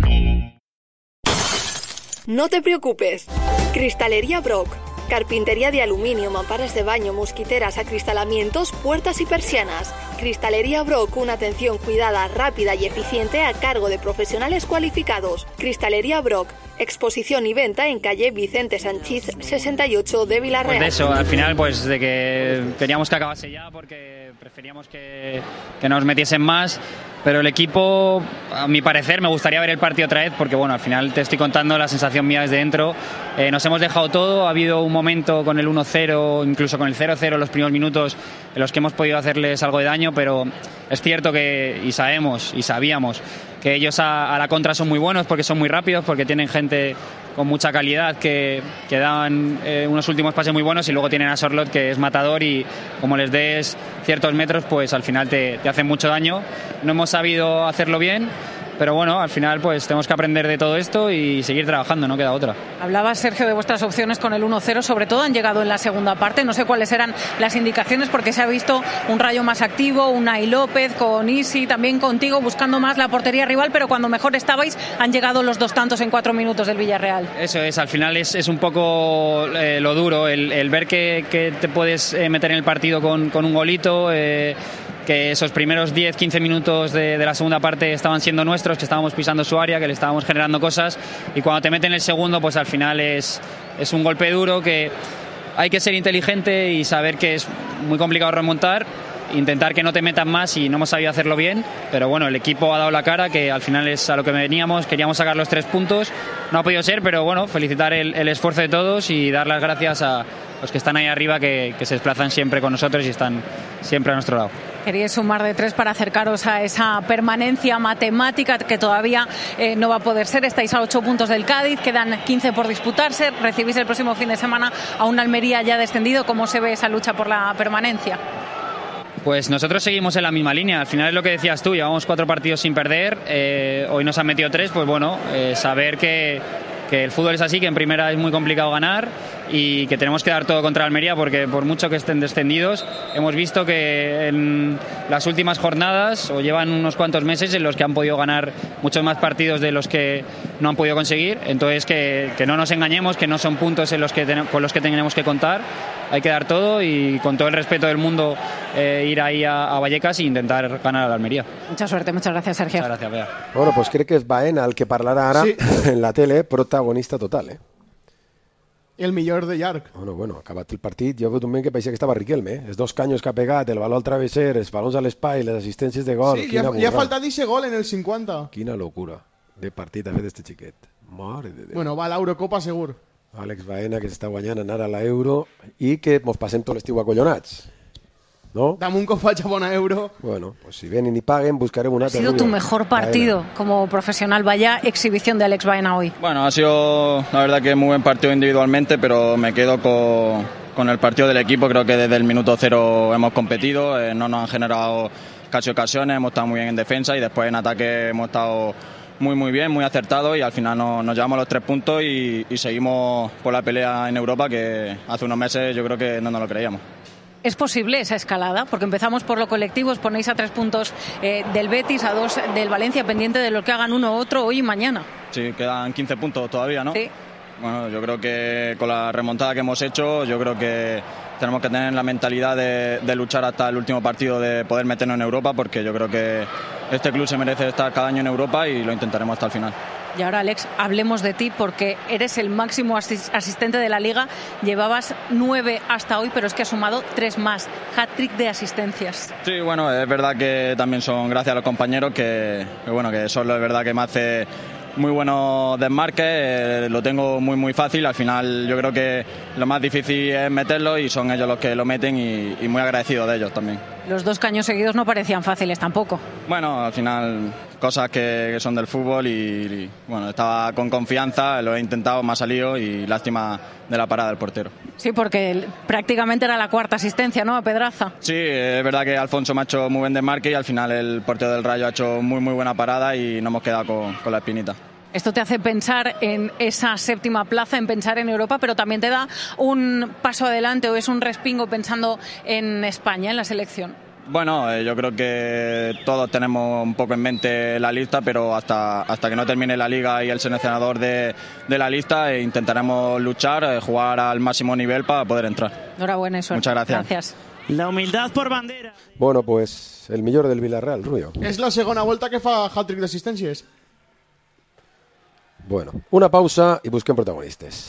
No te preocupes. Cristalería Brock. Carpintería de aluminio, mamparas de baño, mosquiteras, acristalamientos, puertas y persianas. Cristalería Brock, una atención cuidada, rápida y eficiente a cargo de profesionales cualificados. Cristalería Brock, exposición y venta en calle Vicente Sanchís sesenta y ocho de Villarreal. Pues de eso, al final pues de que teníamos que acabarse ya porque preferíamos que, que nos metiesen más, pero el equipo, a mi parecer, me gustaría ver el partido otra vez porque bueno, al final te estoy contando la sensación mía desde dentro. Eh, nos hemos dejado todo, ha habido un momento con el uno cero, incluso con el cero cero en los primeros minutos en los que hemos podido hacerles algo de daño, pero es cierto que, y sabemos, y sabíamos, que ellos a, a la contra son muy buenos porque son muy rápidos, porque tienen gente con mucha calidad que, que dan eh, unos últimos pases muy buenos y luego tienen a Sorlot que es matador y como les des ciertos metros pues al final te, te hacen mucho daño. No hemos sabido hacerlo bien, pero bueno, al final pues tenemos que aprender de todo esto y seguir trabajando, no queda otra. Hablaba Sergio de vuestras opciones con el uno cero, sobre todo han llegado en la segunda parte, no sé cuáles eran las indicaciones porque se ha visto un Rayo más activo, Unai López con Isi, también contigo buscando más la portería rival, pero cuando mejor estabais han llegado los dos tantos en cuatro minutos del Villarreal. Eso es, al final es, es un poco eh, lo duro, el, el ver que, que te puedes eh, meter en el partido con, con un golito, eh, que esos primeros diez quince minutos de, de la segunda parte estaban siendo nuestros, que estábamos pisando su área, que le estábamos generando cosas y cuando te meten el segundo pues al final es, es un golpe duro que hay que ser inteligente y saber que es muy complicado remontar, intentar que no te metan más y no hemos sabido hacerlo bien, pero bueno, el equipo ha dado la cara, que al final es a lo que veníamos, queríamos sacar los tres puntos, no ha podido ser, pero bueno, felicitar el, el esfuerzo de todos y dar las gracias a los que están ahí arriba, que, que se desplazan siempre con nosotros y están siempre a nuestro lado. Queríais sumar de tres para acercaros a esa permanencia matemática que todavía eh, no va a poder ser. Estáis a ocho puntos del Cádiz, quedan quince por disputarse. Recibís el próximo fin de semana a un Almería ya descendido. ¿Cómo se ve esa lucha por la permanencia? Pues nosotros seguimos en la misma línea. Al final es lo que decías tú, llevamos cuatro partidos sin perder. Eh, hoy nos han metido tres, pues bueno, eh, saber que... que el fútbol es así, que en primera es muy complicado ganar y que tenemos que dar todo contra Almería, porque por mucho que estén descendidos, hemos visto que en las últimas jornadas o llevan unos cuantos meses en los que han podido ganar muchos más partidos de los que no han podido conseguir. Entonces que, que no nos engañemos, que no son puntos en los que ten, con los que tenemos que contar. Hay que dar todo y con todo el respeto del mundo eh, ir ahí a, a Vallecas e intentar ganar a la Almería. Mucha suerte, muchas gracias, Sergio. Muchas gracias, Bea. Bueno, pues crec que és Baena el que parlarà ara Sí. en la tele, protagonista total, eh? El millor de llarg. Bueno, bueno, acabat el partit, jo he veut un moment que parecia que estava Riquelme, eh? Els dos canyos que ha pegat, el baló al travesser, els balons a l'espai, les assistències de gol... Sí, li ha, li ha faltat ese gol en el cinquanta. Quina locura de partit ha fet este xiquet. Mare de Déu. Bueno, va a l'Eurocopa segur. Àlex Baena, que s'està guanyant anar a l'Euro i que mos passem tot l'estiu acollonats. ¿No? Dame un cofacha bona Euro. Bueno, pues si vienen y paguen, buscaremos una... Ha sido tu mejor partido Baena. Como profesional. Vaya exhibición de Alex Baena hoy. Bueno, ha sido la verdad que muy buen partido individualmente, pero me quedo con, con el partido del equipo. Creo que desde el minuto cero hemos competido, eh, no nos han generado casi ocasiones, hemos estado muy bien en defensa y después en ataque hemos estado muy muy bien, muy acertados y al final nos, nos llevamos los tres puntos y, y seguimos por la pelea en Europa, que hace unos meses yo creo que no nos lo creíamos. ¿Es posible esa escalada? Porque empezamos por lo colectivo, os ponéis a tres puntos eh, del Betis, a dos del Valencia, pendiente de lo que hagan uno u otro hoy y mañana. Sí, quedan quince puntos todavía, ¿no? Sí. Bueno, yo creo que con la remontada que hemos hecho, yo creo que tenemos que tener la mentalidad de, de luchar hasta el último partido, de poder meternos en Europa, porque yo creo que este club se merece estar cada año en Europa y lo intentaremos hasta el final. Y ahora, Alex, hablemos de ti, porque eres el máximo asis- asistente de la Liga. Llevabas nueve hasta hoy, pero es que has sumado tres más. Hat-trick de asistencias. Sí, bueno, es verdad que también son gracias a los compañeros, que, que bueno, que solo es verdad que me hace muy buenos desmarques, eh, lo tengo muy muy fácil. Al final yo creo que lo más difícil es meterlo y son ellos los que lo meten y, y muy agradecido de ellos también. Los dos caños seguidos no parecían fáciles tampoco. Bueno, al final cosas que, que son del fútbol y, y bueno, estaba con confianza, lo he intentado, me ha salido y lástima de la parada del portero. Sí, porque el, prácticamente era la cuarta asistencia, ¿no?, a Pedraza. Sí, es verdad que Alfonso me ha hecho muy buen desmarque y al final el portero del Rayo ha hecho muy muy buena parada y nos hemos quedado con, con la espinita. Esto te hace pensar en esa séptima plaza, en pensar en Europa, pero también te da un paso adelante o es un respingo pensando en España, en la selección. Bueno, eh, yo creo que todos tenemos un poco en mente la lista, pero hasta, hasta que no termine la Liga y el seleccionador de, de la lista, eh, intentaremos luchar, eh, jugar al máximo nivel para poder entrar. Enhorabuena y suerte. Muchas gracias. Gracias. La humildad por bandera. Bueno, pues el millor del Villarreal, Rubio. És la segona volta que fa hat-trick d'assistències. Bueno, una pausa i busquem protagonistes.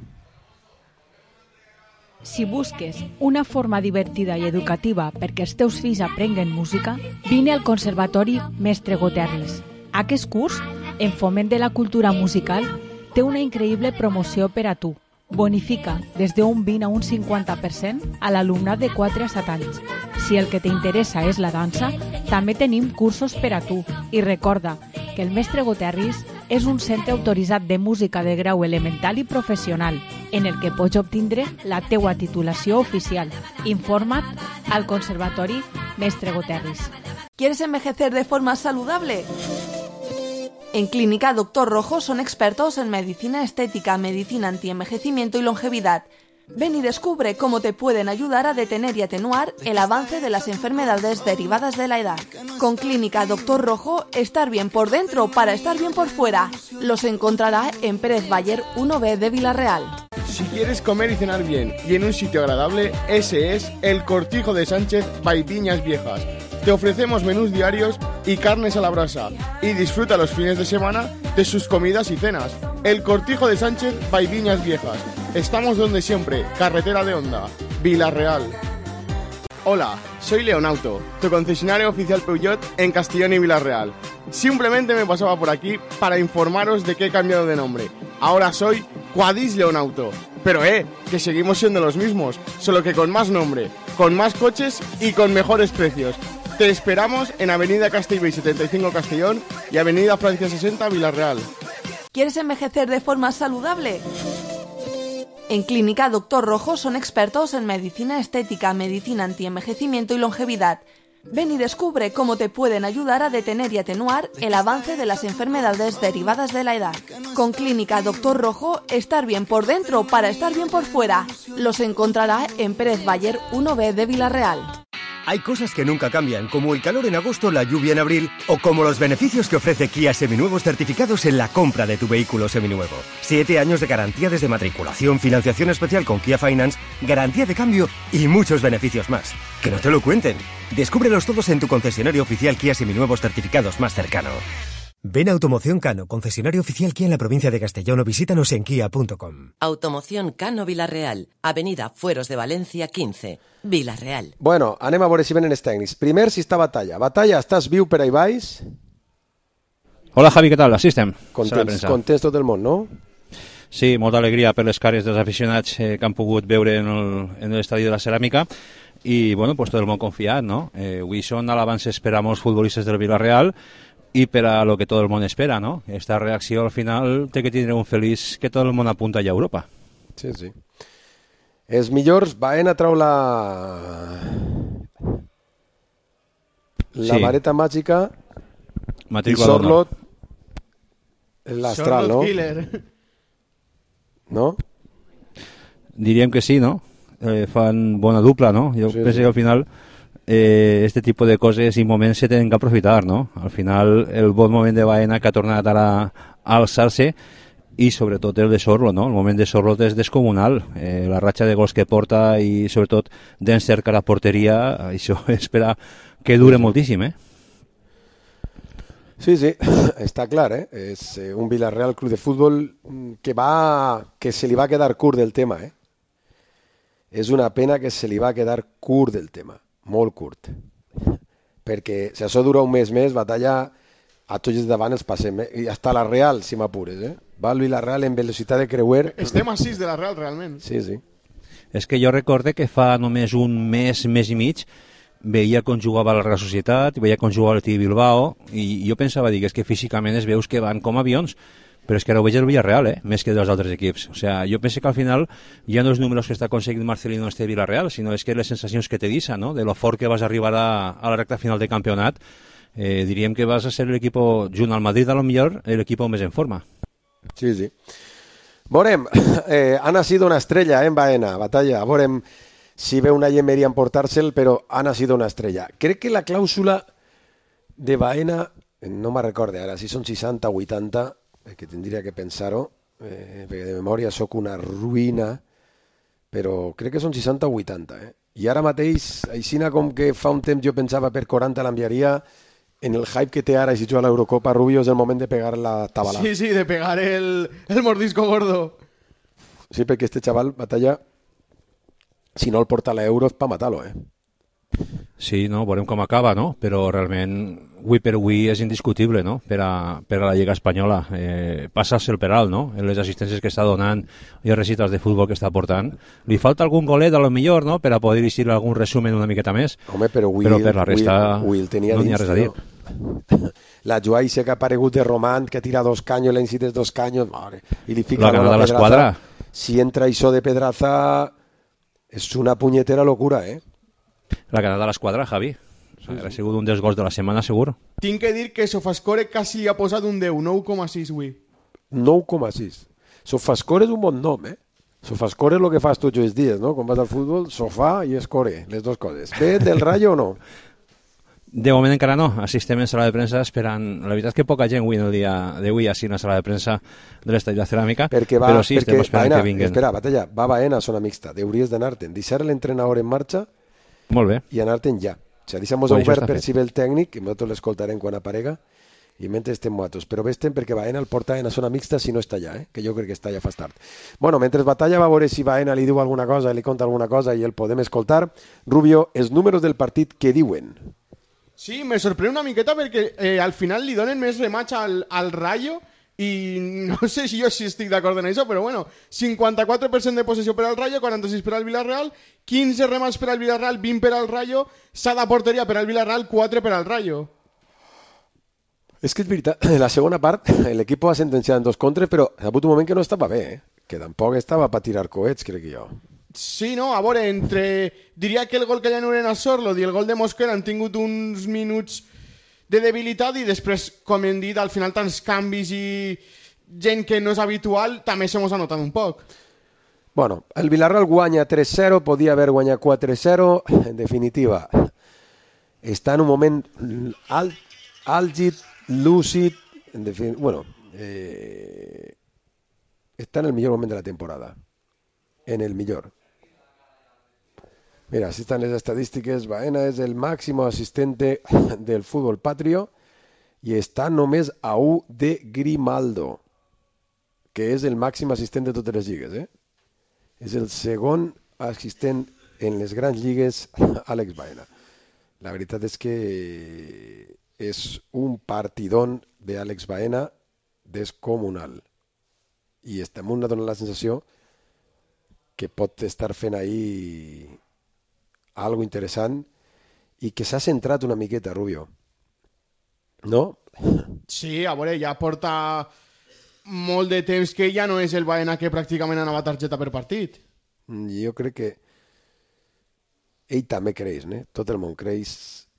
Si busques una forma divertida i educativa perquè els teus fills aprenguen música, vine al Conservatori Mestre Goterris. Aquest curs, en foment de la cultura musical, té una increïble promoció per a tu. Bonifica des d'un vint a un cinquanta per cent a l'alumnat de quatre a set anys. Si el que t'interessa és la dansa, també tenim cursos per a tu. I recorda que el Mestre Goterris és un centre autoritzat de música de grau elemental i professional, en el que pots obtindre la teua titulació oficial. Informa't al Conservatori Mestre Goterris. ¿Quieres envejecer de forma saludable? En Clínica Doctor Rojo son expertos en medicina estética, medicina antienvejecimiento y longevidad. Ven y descubre cómo te pueden ayudar a detener y atenuar el avance de las enfermedades derivadas de la edad. Con Clínica Doctor Rojo, estar bien por dentro para estar bien por fuera. Los encontrará en Pérez Bayer uno B de Villarreal. Si quieres comer y cenar bien y en un sitio agradable, ese es El Cortijo de Sánchez by Viñas Viejas. Te ofrecemos menús diarios y carnes a la brasa y disfruta los fines de semana de sus comidas y cenas. El Cortijo de Sánchez by Viñas Viejas. Estamos donde siempre, carretera de Honda, Villarreal. Hola, soy Leonauto, tu concesionario oficial Peugeot en Castellón y Villarreal. Simplemente me pasaba por aquí para informaros de que he cambiado de nombre. Ahora soy Quadis Leonauto. Pero eh, que seguimos siendo los mismos, solo que con más nombre, con más coches y con mejores precios. Te esperamos en Avenida Castellbell setenta y cinco Castellón y Avenida Francia sesenta Villarreal. ¿Quieres envejecer de forma saludable? En Clínica Doctor Rojo son expertos en medicina estética, medicina antienvejecimiento y longevidad. Ven y descubre cómo te pueden ayudar a detener y atenuar el avance de las enfermedades derivadas de la edad. Con Clínica Doctor Rojo, estar bien por dentro para estar bien por fuera. Los encontrará en Pérez Bayer uno B de Villarreal. Hay cosas que nunca cambian, como el calor en agosto, la lluvia en abril, o como los beneficios que ofrece Kia Seminuevos certificados en la compra de tu vehículo seminuevo. Siete años de garantía desde matriculación, financiación especial con Kia Finance, garantía de cambio y muchos beneficios más. ¡Que no te lo cuenten! Descúbrelos todos en tu concesionario oficial Kia Seminuevos certificados más cercano. Ven a Automoción Cano, concesionario oficial Kia en la provincia de Castellón, o visítanos en kia punto com. Automoción Cano Villarreal, Avenida Fueros de Valencia quince, Villarreal. Bueno, anem a veure si venen els tècnics. Primer, si està Batalla. Batalla, estàs viu per ahí baix? Hola Javi, què tal? Així estem. Contents, contents tot el món, no? Sí, molta alegria per les cares dels aficionats eh, que han pogut veure en l'estadi de la Ceràmica i, bueno, pues tot el món confiat, no? Eh, avui són alabances per a molts futbolistes del Villarreal i per a lo que tot el món espera, no? Esta reacció al final té que tindre un feliç que tot el món apunta ja a Europa. Sí, sí. Els millors, Baena trau la... la sí. vareta màgica i Sorlot l'astral, no? Killer. No? Diríem que sí, no? Eh, fan bona dupla, no? Jo sí, penso sí. que al final eh, este tipus de coses i moments se tenen que aprofitar, no? Al final el bon moment de Baena que ha tornat ara a alçar-se i sobretot el de Sorlo, no? El moment de Sorlo és descomunal, eh, la ratxa de gols que porta i sobretot d'encercar la porteria, això espera que dure moltíssim, eh? Sí, sí, està clar, eh? És un Villarreal Club de Futbol que va que se li va quedar curt del tema, eh? És una pena que se li va quedar curt del tema, molt curt. Perquè si això dura un mes més, Batalla a tots els davant els passem, eh? I hasta la Real, si m'apures, eh? Va el Villarreal en velocitat de creuer. Estem a sis de la Real, realment. Sí, sí. És que jo recorde que fa només un mes, mes i mig, veia com jugava la Real Societat, veia com jugava el T Bilbao, i jo pensava, dir, és que físicament es veus que van com avions, però és que ara ho veig el Villarreal, eh? Més que dels altres equips. O sea, jo penso que al final ja no els números que està aconseguint Marcelino este Villarreal, sinó és que les sensacions que te deixa, no? De lo fort que vas arribar a, a la recta final de campionat, eh, diríem que vas a ser l'equip, junt al Madrid, a lo millor, l'equip més en forma. Sí, sí. Veurem, eh, ha nacido una estrella eh, en Baena, Batalla, veurem si ve una Emery a emportar-se'l, però ha nacido una estrella. Crec que la clàusula de Baena, no me recordo ara, si són seixanta o vuitanta, que tindria que pensar-ho, eh, perquè de memòria sóc una ruïna, però crec que són seixanta o vuitanta. Eh? I ara mateix, aixina com que fa un temps jo pensava per quaranta l'enviaria, en el hype que té ara i si juga a l'Eurocopa, Rubio, és el moment de pegar la tabala. Sí, sí, de pegar el, el mordisco gordo. Sí, perquè este xaval, Batalla, si no el porta a l'Euro és per matar-lo, eh? Sí, no, veurem com acaba, no? Però realment, avui per avui és indiscutible, no? Per a, per a la Lliga Espanyola. Eh, Passa-se el peral, no? En les assistències que està donant i els recitals de futbol que està portant. Li falta algun golet, a lo millor, no? Per a poder llegir algun resumen una miqueta més. Home, però, Will, però per la resta Will, Will tenia no n'hi ha res a dir. No? La Joaice que ha aparegut de Román, que tira dos caños, le incites dos caños, madre, i li fica la granada de l'esquadra. Si entra això de Pedraza, és una punyetera locura, eh? La granada de l'esquadra, Javi. O sigui, ha sigut un dels gols de la setmana, segur. Tinc que dir que Sofascore quasi ha posat un deu, nou coma sis, avui. nou coma sis. Sofascore és un bon nom, eh? Sofascore és el que fas tots els dies, no? Quan vas al futbol, sofà i escore, les dues coses. Ve del Rayo o no? De moment encara no. Assistem en sala de premsa esperant... La veritat és que poca gent avui en el dia d'avui així en la sala de premsa de l'estadi de la Ceràmica, perquè va, però sí, estem esperant Baena, que vinguin. Espera, Batalla, va Baena a zona mixta. Hauries d'anar-te'n, deixar l'entrenador en marxa molt bé. I anar-te'n ja. O sigui, deixem-nos pues obert per si ve el tècnic, que nosaltres l'escoltarem quan aparega, i mentre estem matos. Però vés-te'n perquè Baena el porta en la zona mixta si no està allà, eh? Que jo crec que està allà fas tard. Bueno, mentre Batalla va veure si Baena li diu alguna cosa, li conta alguna cosa i el podem escoltar. Rubio, els números del partit què diuen? Sí, me sorprèn una miqueta perquè eh, al final li donen més rematx al, al Rayo i no sé si jo sí estic d'acord en això, però bueno, cinquanta-quatre per cent de possessió per al Rayo, quaranta-sis per al Villarreal, quinze remats per al Villarreal, vint per al Rayo, s'ha de porteria per al Villarreal, quatre per al Rayo. És que és veritat, en la segona part l'equip va sentenciar en dos contres, però ha hagut un moment que no estava bé, eh? Que tampoc estava per tirar coets, crec jo. Sí, no, a veure, entre... Diria que el gol que hi ha a Sorlo i el gol de Mosquera han tingut uns minuts de debilitat i després, com hem dit, al final tants canvis i gent que no és habitual, també se mos ha notat un poc. Bueno, el Villarreal guanya tres zero, podia haver guanyat quatre zero, en definitiva, està en un moment alt, àlgid, lúcid, en definitiva, bueno, eh, està en el millor moment de la temporada, en el millor. Mira, así están las estadísticas. Baena es el máximo asistente del fútbol patrio y está només a u de Grimaldo, que és el màxim assistent de totes les lligues. Eh? És el segon assistent en les grans lligues, Àlex Baena. La veritat és que és un partidón d'Àlex Baena descomunal. I estem una dona la sensació que pot estar fent ahí algo interessant i que s'ha centrat una miqueta, Rubio. No? Sí, a veure, ja porta molt de temps que ja no és el Baena que pràcticament anava targeta per partit. Jo crec que ell també creix, né? Tot el món creix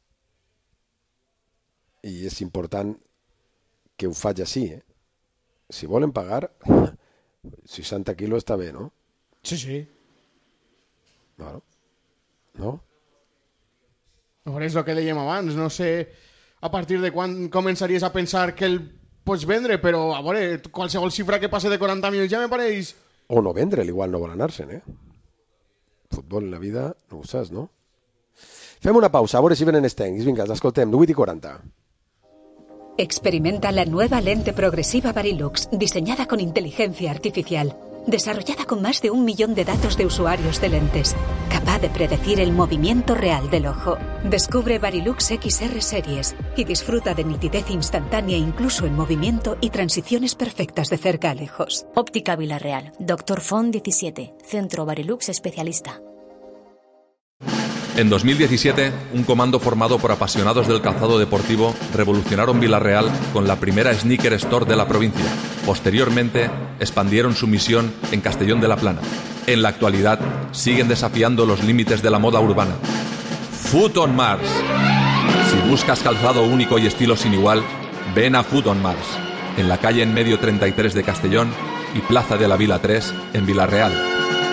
i és important que ho faci així, eh? Si volen pagar, seixanta quilos està bé, no? Sí, sí. Bueno, no? No, és el que dèiem abans, no sé a partir de quan començaries a pensar que el pots vendre, però a veure, qualsevol xifra que passe de quaranta milions ja me pareix... O no vendre'l, igual no vol anar-se'n, eh? Futbol en la vida, no ho saps, no? Fem una pausa, a veure si venen els tècnics. Vinga, l'escoltem, vuit i quaranta. Experimenta la nueva lente progresiva Varilux, diseñada con inteligencia artificial, desarrollada con más de un millón de datos de usuarios de lentes, capaz de predecir el movimiento real del ojo. Descubre Varilux X R Series y disfruta de nitidez instantánea incluso en movimiento y transiciones perfectas de cerca a lejos. Óptica Villarreal, Doctor Font diecisiete, Centro Varilux Especialista. En dos mil diecisiete, un comando formado por apasionados del calzado deportivo revolucionaron Villarreal con la primera sneaker store de la provincia. Posteriormente, expandieron su misión en Castellón de la Plana. En la actualidad, siguen desafiando los límites de la moda urbana. Foot on Mars. Si buscas calzado único y estilo sin igual, ven a Foot on Mars, en la calle en medio treinta y tres de Castellón y Plaza de la Vila tres en Villarreal.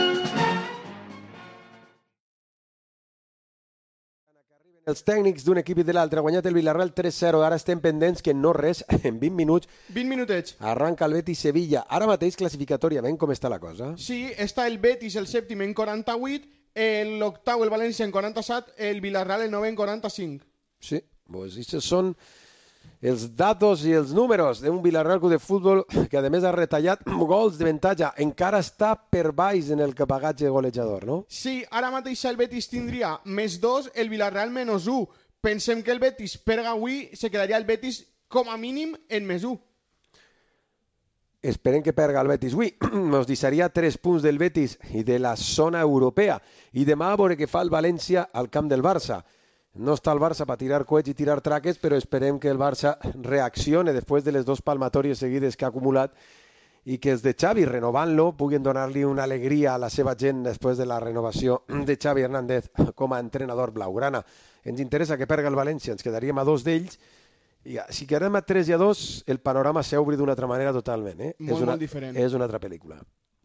Els tècnics d'un equip i de l'altre ha guanyat el Villarreal tres zero. Ara estem pendents que no res, en vint minuts... vint minutets. Arranca el Betis Sevilla. Ara mateix classificatòriament com està la cosa? Sí, està el Betis el sèptim en quaranta-vuit, l'octau el València en quaranta-set, el Villarreal el novè en quaranta-cinc. Sí, pues aquests són els datos i els números d'un Villarreal Club de Futbol que a més ha retallat gols de avantatge. Encara està per baix en el capagatge golejador, no? Sí, ara mateix el Betis tindria més dos, el Villarreal menys un. Pensem que el Betis perga avui, se quedaria el Betis com a mínim en més un. Esperem que perga el Betis avui. Nos deixaria tres punts del Betis i de la zona europea. I demà a veure què fa el València al camp del Barça. No està el Barça per tirar coets i tirar traques, però esperem que el Barça reaccione després de les dos palmatòries seguides que ha acumulat i que els de Xavi, renovant-lo, puguin donar-li una alegria a la seva gent després de la renovació de Xavi Hernández com a entrenador blaugrana. Ens interessa que perga el València, ens quedaríem a dos d'ells, i si quedem a tres i a dos, el panorama s'obri d'una altra manera totalment. Eh? Molt, és una, molt diferent. És una altra pel·lícula.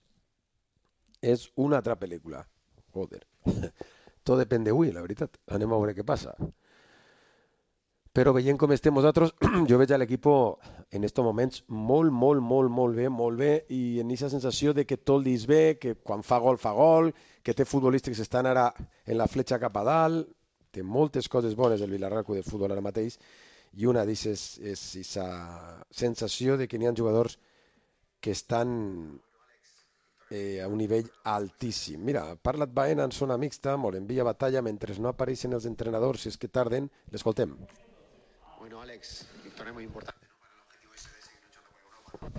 És una altra pel·lícula. Joder. Tot depèn d'avui, la veritat. Anem a veure què passa. Però veient com estem nosaltres, jo veig a l'equip en aquests moments molt, molt, molt, molt bé, molt bé, i en aquesta sensació de que tot li és bé, que quan fa gol, fa gol, que té futbolístics que estan ara en la fletxa cap a dalt, té moltes coses bones el Villarreal Club de Futbol ara mateix, i una d'aquestes és aquesta sensació de que n'hi ha jugadors que estan... Eh, a un nivell altíssim. Mira, ha parlat Baena en zona mixta, molt envia batalla mentre no apareixen els entrenadors, si és que tarden, l'escoltem. Bueno, Alex, victoria muy importante, ¿no? Para el objetivo ese de seguir luchando por Europa.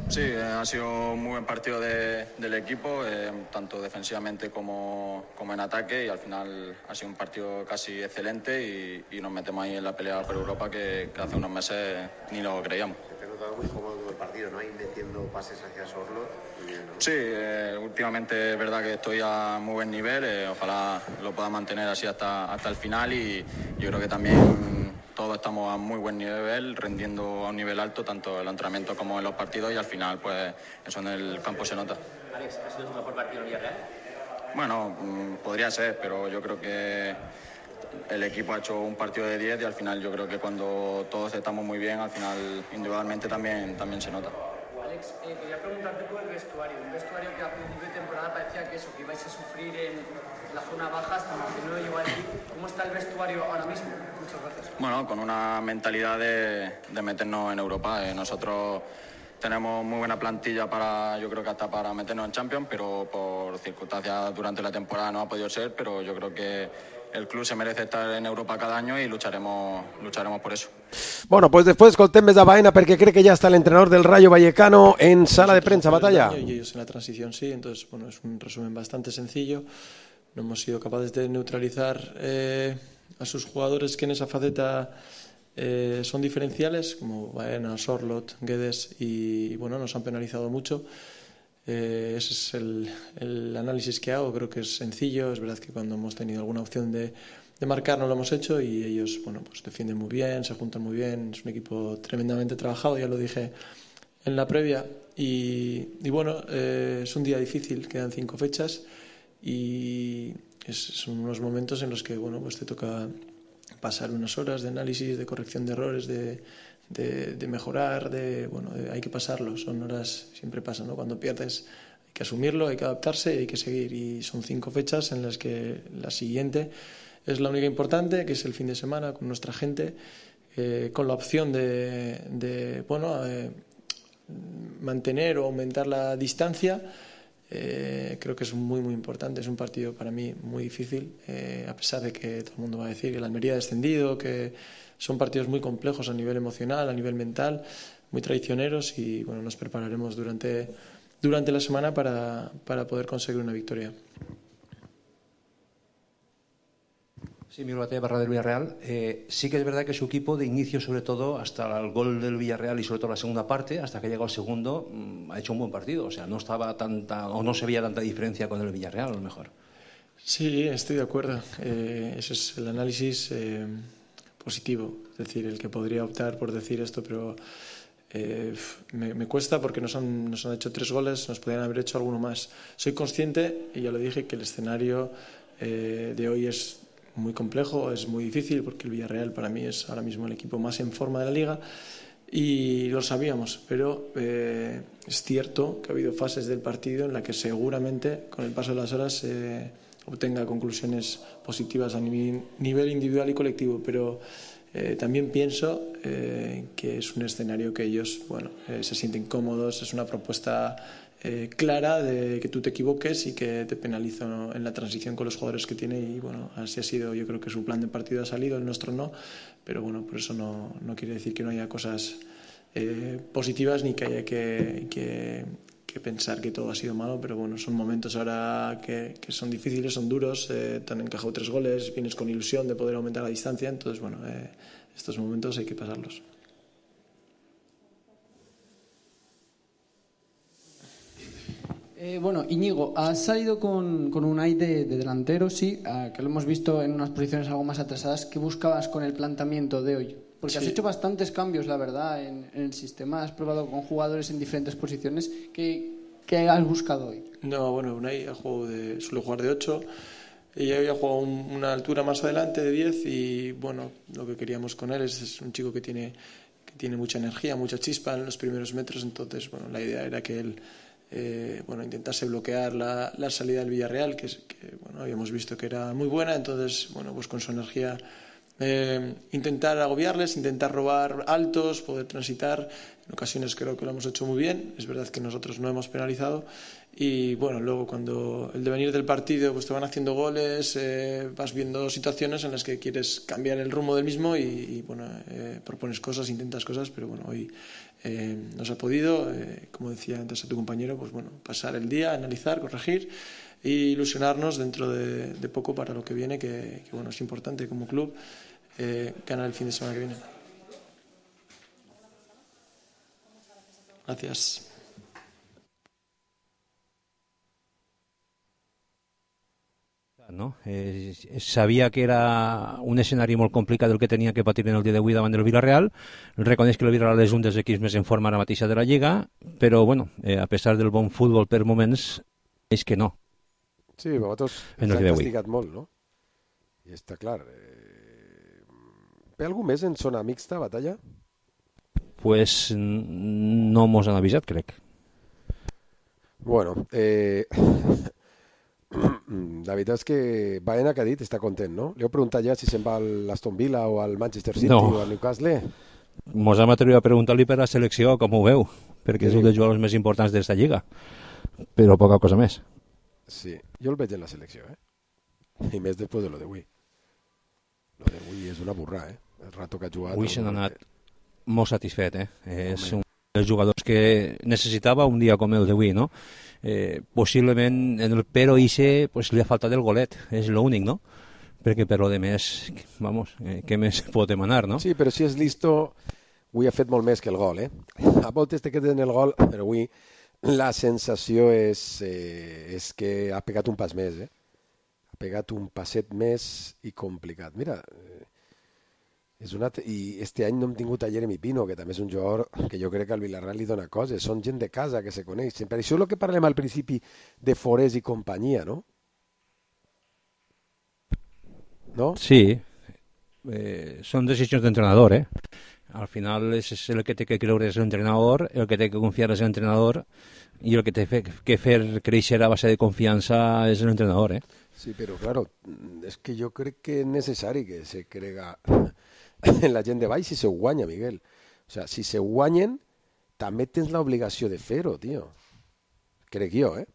Sí, eh, ha sido un muy buen partido de, del equipo, eh, tanto defensivamente como, como en ataque, y al final ha sido un partido casi excelente y, y nos metemos ahí en la pelea por Europa que, que hace unos meses ni lo creíamos. Te he notado muy cómodo el partido, ¿no? Ahí metiendo pases hacia Sorloth. ¿No? Sí, eh, últimamente es verdad que estoy a muy buen nivel, eh, ojalá lo pueda mantener así hasta, hasta el final, y yo creo que también todos estamos a muy buen nivel, rendiendo a un nivel alto, tanto en el entrenamiento como en los partidos, y al final pues eso en el campo se nota. Alex, ¿ha sido tu mejor partido en Villarreal? Bueno, podría ser, pero yo creo que el equipo ha hecho un partido de diez y al final yo creo que cuando todos estamos muy bien, al final individualmente también, también se nota. Alex, eh, quería preguntarte por el vestuario, un vestuario que a principio de temporada parecía que eso, que ibais a sufrir en la zona baja hasta que no llegó allí. ¿Cómo está el vestuario ahora mismo? Muchas gracias. Bueno, con una mentalidad de, de meternos en Europa. Eh, nosotros tenemos muy buena plantilla para, yo creo que hasta para meternos en Champions, pero por circunstancias durante la temporada no ha podido ser, pero yo creo que el club se merece estar en Europa cada año y lucharemos, lucharemos por eso. Bueno, pues después escoltem més a Baena perquè crec que ya está el entrenador del Rayo Vallecano en sala de prensa. Batalla. Y ellos en la transición sí, entonces bueno, es un resumen bastante sencillo. No hemos sido capaces de neutralizar eh, a sus jugadores que en esa faceta eh, son diferenciales, como Baena, Sorloth, Guedes, y bueno, nos han penalizado mucho. Eh, ese es el, el análisis que hago, creo que es sencillo. Es verdad que cuando hemos tenido alguna opción de, de marcar no lo hemos hecho, y ellos bueno, pues defienden muy bien, se juntan muy bien, es un equipo tremendamente trabajado, ya lo dije en la previa, y, y bueno, eh, es un día difícil, quedan cinco fechas y es, son unos momentos en los que bueno, pues te toca pasar unas horas de análisis, de corrección de errores, de De, de mejorar, de bueno, de, hay que pasarlo, son horas, siempre pasa, ¿no? Cuando pierdes hay que asumirlo, hay que adaptarse y hay que seguir, y son cinco fechas en las que la siguiente es la única importante, que es el fin de semana con nuestra gente, eh, con la opción de, de bueno, eh, mantener o aumentar la distancia. Eh, creo que es muy muy importante, es un partido para mí muy difícil, eh, a pesar de que todo el mundo va a decir que el Almería ha descendido, que son partidos muy complejos a nivel emocional, a nivel mental, muy traicioneros, y bueno, nos prepararemos durante, durante la semana para, para poder conseguir una victoria. Sí, Miguel Batalla, barra del Villarreal. Eh, sí que es verdad que su equipo de inicio, sobre todo hasta el gol del Villarreal y sobre todo la segunda parte, hasta que llegó el segundo, ha hecho un buen partido. O sea, no estaba tanta, o no se veía tanta diferencia con el Villarreal, a lo mejor. Sí, estoy de acuerdo. Eh, ese es el análisis eh, positivo. Es decir, el que podría optar por decir esto, pero eh, me, me cuesta porque nos han, nos han hecho tres goles, nos podrían haber hecho alguno más. Soy consciente, y ya lo dije, que el escenario eh, de hoy es muy complejo, es muy difícil, porque el Villarreal para mí es ahora mismo el equipo más en forma de la liga, y lo sabíamos, pero eh, es cierto que ha habido fases del partido en las que seguramente con el paso de las horas eh, obtenga conclusiones positivas a nivel, nivel individual y colectivo, pero eh, también pienso eh, que es un escenario que ellos bueno, eh, se sienten cómodos, es una propuesta Eh, clara de que tú te equivoques y que te penalizo, ¿no?, en la transición con los jugadores que tiene, y bueno, así ha sido. Yo creo que su plan de partido ha salido, el nuestro no, pero bueno, por eso no, no quiere decir que no haya cosas eh, positivas ni que haya que, que, que pensar que todo ha sido malo, pero bueno, son momentos ahora que, que son difíciles, son duros, eh, te han encajado tres goles, vienes con ilusión de poder aumentar la distancia, entonces bueno, eh, estos momentos hay que pasarlos. Eh, bueno, Íñigo, has salido con, con un aire de, de delantero, sí, uh, que lo hemos visto en unas posiciones algo más atrasadas. ¿Qué buscabas con el planteamiento de hoy? Porque sí, has hecho bastantes cambios, la verdad, en, en el sistema. Has probado con jugadores en diferentes posiciones. ¿Qué, qué has buscado hoy? No, bueno, Unai ha jugado de, suele jugar de ocho. Ella había jugado un, una altura más adelante de diez, y bueno, lo que queríamos con él es, es un chico que tiene, que tiene mucha energía, mucha chispa en los primeros metros. Entonces, bueno, la idea era que él Eh, bueno, intentase bloquear la, la salida del Villarreal, que, que bueno, habíamos visto que era muy buena. Entonces, bueno, pues con su energía eh, intentar agobiarles, intentar robar altos, poder transitar. En ocasiones creo que lo hemos hecho muy bien, es verdad que nosotros no hemos penalizado y bueno, luego cuando el devenir del partido pues te van haciendo goles, eh, vas viendo situaciones en las que quieres cambiar el rumbo del mismo y, y bueno, eh, propones cosas, intentas cosas, pero bueno, hoy eh, no se ha podido, eh, como decía antes a tu compañero, pues bueno, pasar el día, analizar, corregir e ilusionarnos dentro de, de poco para lo que viene, que, que bueno, es importante como club eh, ganar el fin de semana que viene. Gracias. No? Eh, sabia que era un escenari molt complicat el que tenia que patir en el dia d'avui davant del Villarreal. Reconeix que el Villarreal és un dels equips més en forma ara mateixa de la Lliga, però bueno, eh, a pesar del bon futbol per moments, és que no. Sí, vosaltres ens han castigat molt, no? I està clar. Eh... Ve algú més en zona mixta, Batalla? Pues no mos han avisat, crec. Bueno, eh... la veritat és que Baena, que ha dit, està content, no? Li heu preguntat ja si se'n va a l'Aston Villa o al Manchester City no. o al Newcastle? Mos hem atrevit a preguntar-li per la selecció, com ho veu, perquè sí. És un dels jugadors més importants d'esta lliga, però poca cosa més. Sí, jo el veig en la selecció, eh? I més després de lo d'avui. Lo d'avui és una burra, eh? El rato que ha jugat... Avui se n'ha anat molt satisfet, eh? És un dels jugadors que necessitava un dia com el d'avui, no? Eh, possiblement en el pero ixe pues, li ha faltat el golet, és l'únic, no? Perquè per lo de més, vamos, eh, què més pot demanar, no? Sí, però si és listo, avui ha fet molt més que el gol, eh? A voltes te quedes en el gol, però avui la sensació és, eh, és que ha pegat un pas més, eh? Ha pegat un passet més i complicat. Mira, eh, és una... i este any no hem tingut a Jeremy Pino, que també és un jugador que jo crec que al Villarreal li dona coses. Són gent de casa que se coneix. Per això és el que parlem al principi de Forés i companyia, no? No? Sí. Eh, són decisions d'entrenador, eh? Al final és el que té que creure és l'entrenador, el que té que confiar és l'entrenador i el que té que fer créixer a base de confiança és l'entrenador, eh? Sí, però, claro, és que jo crec que és necessari que se crega en la gent de baix si se guanya, Miguel. O sea, si se guanyen, també tens l'obligació de fer-ho, tio. Crec jo, eh?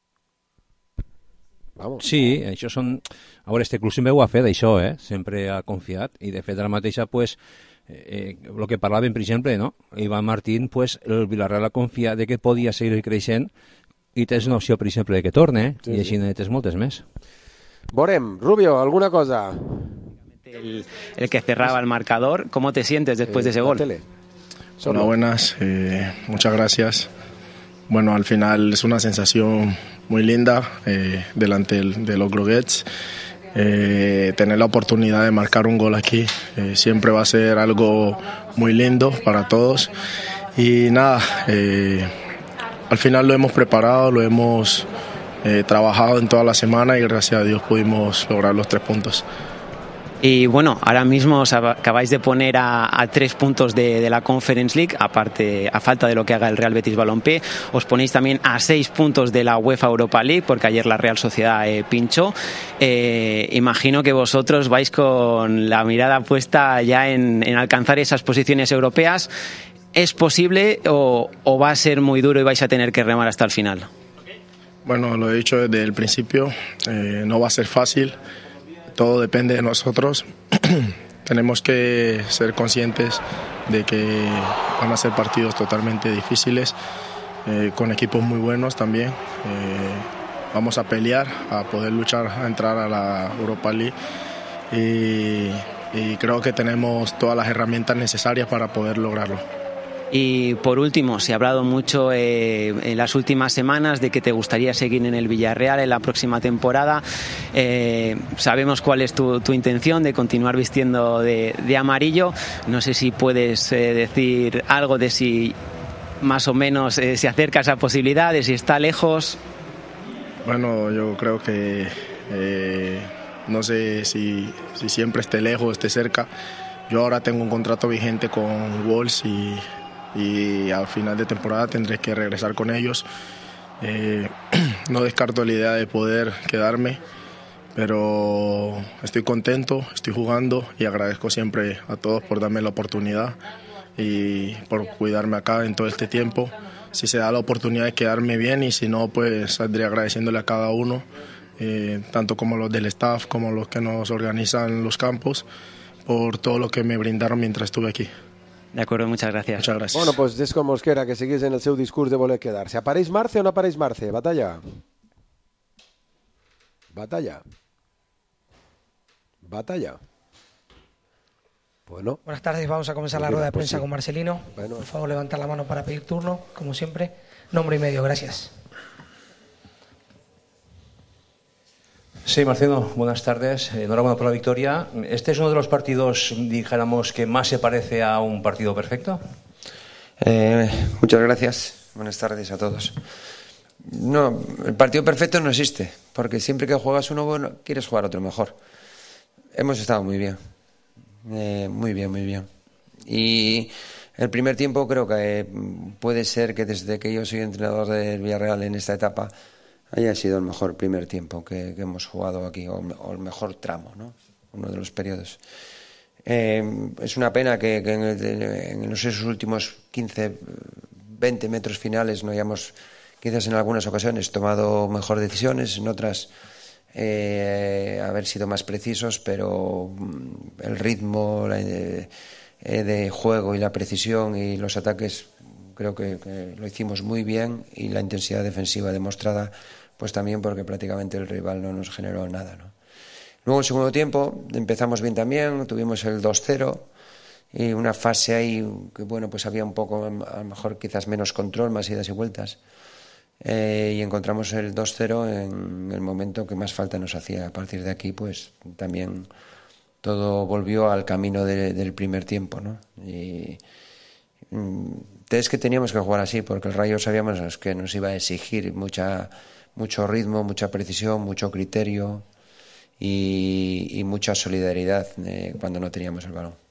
Vamos. Sí, això són... A veure, este club sempre ho ha fet, això, eh? Sempre ha confiat. I, de fet, ara mateixa, pues, eh, el que parlàvem, per exemple, no? Ivan Martín, pues, el Villarreal ha confiat de que podia seguir creixent i tens una opció, per exemple, de que torne, sí, i així sí. Tens moltes més. Veurem, Rubio, alguna cosa... El, el que cerraba el marcador. ¿Cómo te sientes después eh, de ese gol? Hola, buenas, eh, muchas gracias. Bueno, al final es una sensación muy linda eh, delante de, de los Groguets. Eh, tener la oportunidad de marcar un gol aquí eh, siempre va a ser algo muy lindo para todos. Y nada, eh, al final lo hemos preparado, lo hemos eh, trabajado en toda la semana y gracias a Dios pudimos lograr los tres puntos. Y bueno, ahora mismo os acabáis de poner a, a tres puntos de, de la Conference League, aparte, a falta de lo que haga el Real Betis Balompié. Os ponéis también a seis puntos de la UEFA Europa League, porque ayer la Real Sociedad eh, pinchó. Eh, imagino que vosotros vais con la mirada puesta ya en, en alcanzar esas posiciones europeas. ¿Es posible o, o va a ser muy duro y vais a tener que remar hasta el final? Bueno, lo he dicho desde el principio, eh, no va a ser fácil. Todo depende de nosotros. Tenemos que ser conscientes de que van a ser partidos totalmente difíciles, eh, con equipos muy buenos también. Eh, vamos a pelear, a poder luchar a entrar a la Europa League y, y creo que tenemos todas las herramientas necesarias para poder lograrlo. Y por último, se ha hablado mucho eh, en las últimas semanas de que te gustaría seguir en el Villarreal en la próxima temporada. Eh, sabemos cuál es tu, tu intención de continuar vistiendo de, de amarillo. No sé si puedes eh, decir algo de si más o menos eh, se acerca esa posibilidad, de si está lejos. Bueno, yo creo que eh, no sé si, si siempre esté lejos o esté cerca. Yo ahora tengo un contrato vigente con Wolves y y al final de temporada tendré que regresar con ellos. Eh, no descarto la idea de poder quedarme, pero estoy contento, estoy jugando y agradezco siempre a todos por darme la oportunidad y por cuidarme acá en todo este tiempo. Si se da la oportunidad de quedarme bien y si no, pues saldré agradeciéndole a cada uno, eh, tanto como los del staff como los que nos organizan los campos, por todo lo que me brindaron mientras estuve aquí. De acuerdo, muchas gracias. Muchas gracias. Bueno, pues és com Mosquera, que seguís en el seu discurs de voler quedar-se. ¿Apareix Marce o no apareix Marce? Batalla. Batalla. Batalla. Bueno. Buenas tardes, vamos a comenzar la rueda de prensa pues sí. con Marcelino. Bueno. Por favor, levantar la mano para pedir turno, como siempre. Nombre y medio, gracias. Sí, Marcelo, buenas tardes. Enhorabuena por la victoria. ¿Este es uno de los partidos, dijéramos, que más se parece a un partido perfecto? Eh, muchas gracias. Buenas tardes a todos. No, el partido perfecto no existe, porque siempre que juegas uno bueno, quieres jugar otro mejor. Hemos estado muy bien. Eh, muy bien, muy bien. Y el primer tiempo creo que puede ser que desde que yo soy entrenador del Villarreal en esta etapa haya sido el mejor primer tiempo que, que hemos jugado aquí, o, o el mejor tramo, ¿no? Uno de los periodos. Eh, es una pena que, que en, el, en esos últimos quince, veinte metros finales no hayamos, quizás en algunas ocasiones, tomado mejor decisiones, en otras eh, haber sido más precisos, pero el ritmo la, eh, de juego y la precisión y los ataques creo que, que lo hicimos muy bien, y la intensidad defensiva demostrada pues también, porque prácticamente el rival no nos generó nada, ¿no? Luego en el segundo tiempo empezamos bien también, tuvimos el dos cero y una fase ahí que bueno, pues había un poco, a lo mejor quizás menos control, más idas y vueltas, eh, y encontramos el dos cero en el momento que más falta nos hacía. A partir de aquí pues también todo volvió al camino de, del primer tiempo, ¿no? Y es que teníamos que jugar así, porque el Rayo sabíamos que nos iba a exigir mucha, mucho ritmo, mucha precisión, mucho criterio y, y mucha solidaridad eh, cuando no teníamos el balón.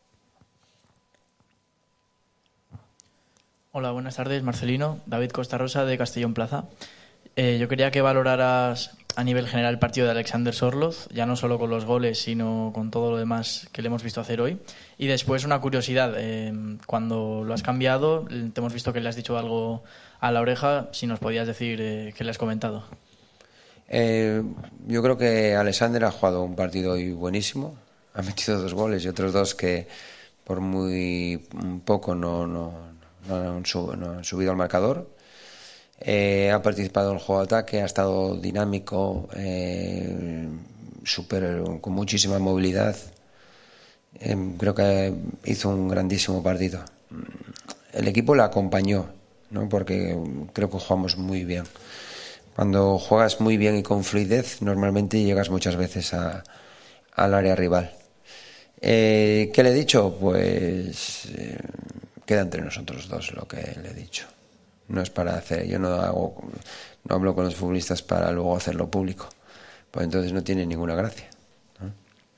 Hola, buenas tardes, Marcelino. David Costa Rosa, de Castellón Plaza. Eh, yo quería que valoraras a nivel general el partido de Alexander Sorloth, ya no solo con los goles, sino con todo lo demás que le hemos visto hacer hoy. Y después una curiosidad, eh, cuando lo has cambiado, te hemos visto que le has dicho algo a la oreja, si nos podías decir eh, qué le has comentado. Eh, yo creo que Alexander ha jugado un partido hoy buenísimo, ha metido dos goles y otros dos que por muy poco no, no, no, han, sub, no han subido al marcador. Eh, ha participado en el juego de ataque, ha estado dinámico, eh, super, con muchísima movilidad. Eh, creo que hizo un grandísimo partido. El equipo le acompañó, ¿no? Porque creo que jugamos muy bien. Cuando juegas muy bien y con fluidez, normalmente llegas muchas veces a, al área rival. Eh, ¿Qué le he dicho? Pues eh, queda entre nosotros dos lo que le he dicho. No es para hacer, yo no hago, no hablo con los futbolistas para luego hacerlo público, pues entonces no tiene ninguna gracia, ¿no?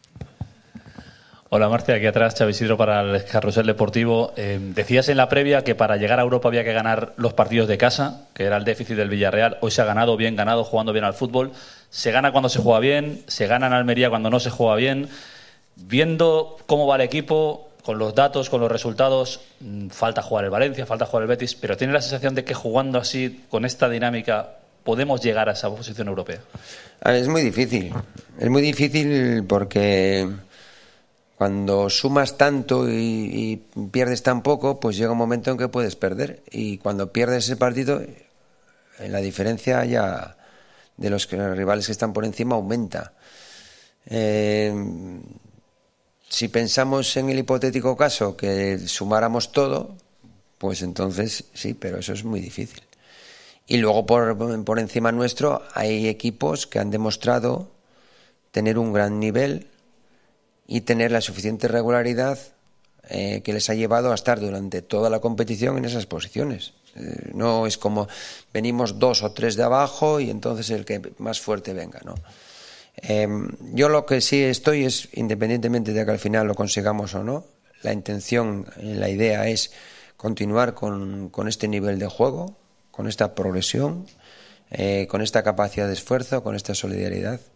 Hola Marcia, aquí atrás Xavi Isidro para el Carrusel Deportivo. Eh, decías en la previa que para llegar a Europa había que ganar los partidos de casa, que era el déficit del Villarreal. Hoy se ha ganado, bien ganado, jugando bien al fútbol. Se gana cuando se juega bien, se gana en Almería cuando no se juega bien. Viendo cómo va el equipo, con los datos, con los resultados, falta jugar el Valencia, falta jugar el Betis, pero tiene la sensación de que jugando así, con esta dinámica, podemos llegar a esa posición europea. Es muy difícil, es muy difícil porque cuando sumas tanto y, y pierdes tan poco, pues llega un momento en que puedes perder, y cuando pierdes ese partido, la diferencia ya de los rivales que están por encima aumenta. Eh, Si pensamos en el hipotético caso que sumáramos todo, pues entonces sí, pero eso es muy difícil. Y luego por, por encima nuestro hay equipos que han demostrado tener un gran nivel y tener la suficiente regularidad eh, que les ha llevado a estar durante toda la competición en esas posiciones. Eh, no es como venimos dos o tres de abajo y entonces el que más fuerte venga, ¿no? Eh, yo lo que sí estoy es, independientemente de que al final lo consigamos o no, la intención, la idea es continuar con, con este nivel de juego, con esta progresión, eh, con esta capacidad de esfuerzo, con esta solidaridad,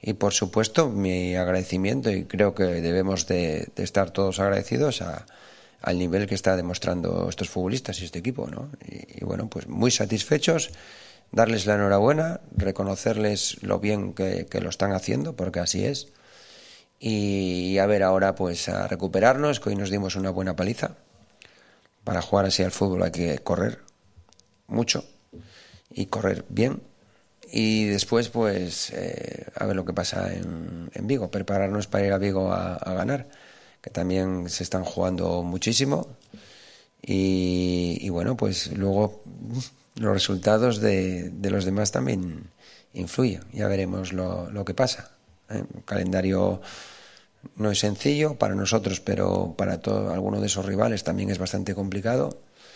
y por supuesto mi agradecimiento, y creo que debemos de, de estar todos agradecidos a, al nivel que está demostrando estos futbolistas y este equipo, ¿no? Y, y bueno, pues muy satisfechos, darles la enhorabuena, reconocerles lo bien que, que lo están haciendo, porque así es, y a ver ahora pues a recuperarnos, que hoy nos dimos una buena paliza. Para jugar así al fútbol hay que correr mucho y correr bien. Y después, pues, eh, a ver lo que pasa en, en Vigo, prepararnos para ir a Vigo a, a ganar, que también se están jugando muchísimo. Y, y bueno, pues luego los resultados de, de los demás también influyen. Ya veremos lo, lo que pasa. ¿eh? El calendario no es sencillo para nosotros, pero para todo, alguno de esos rivales también es bastante complicado.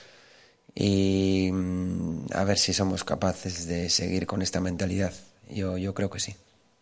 Y a ver si somos capaces de seguir con esta mentalidad. Yo, yo creo que sí.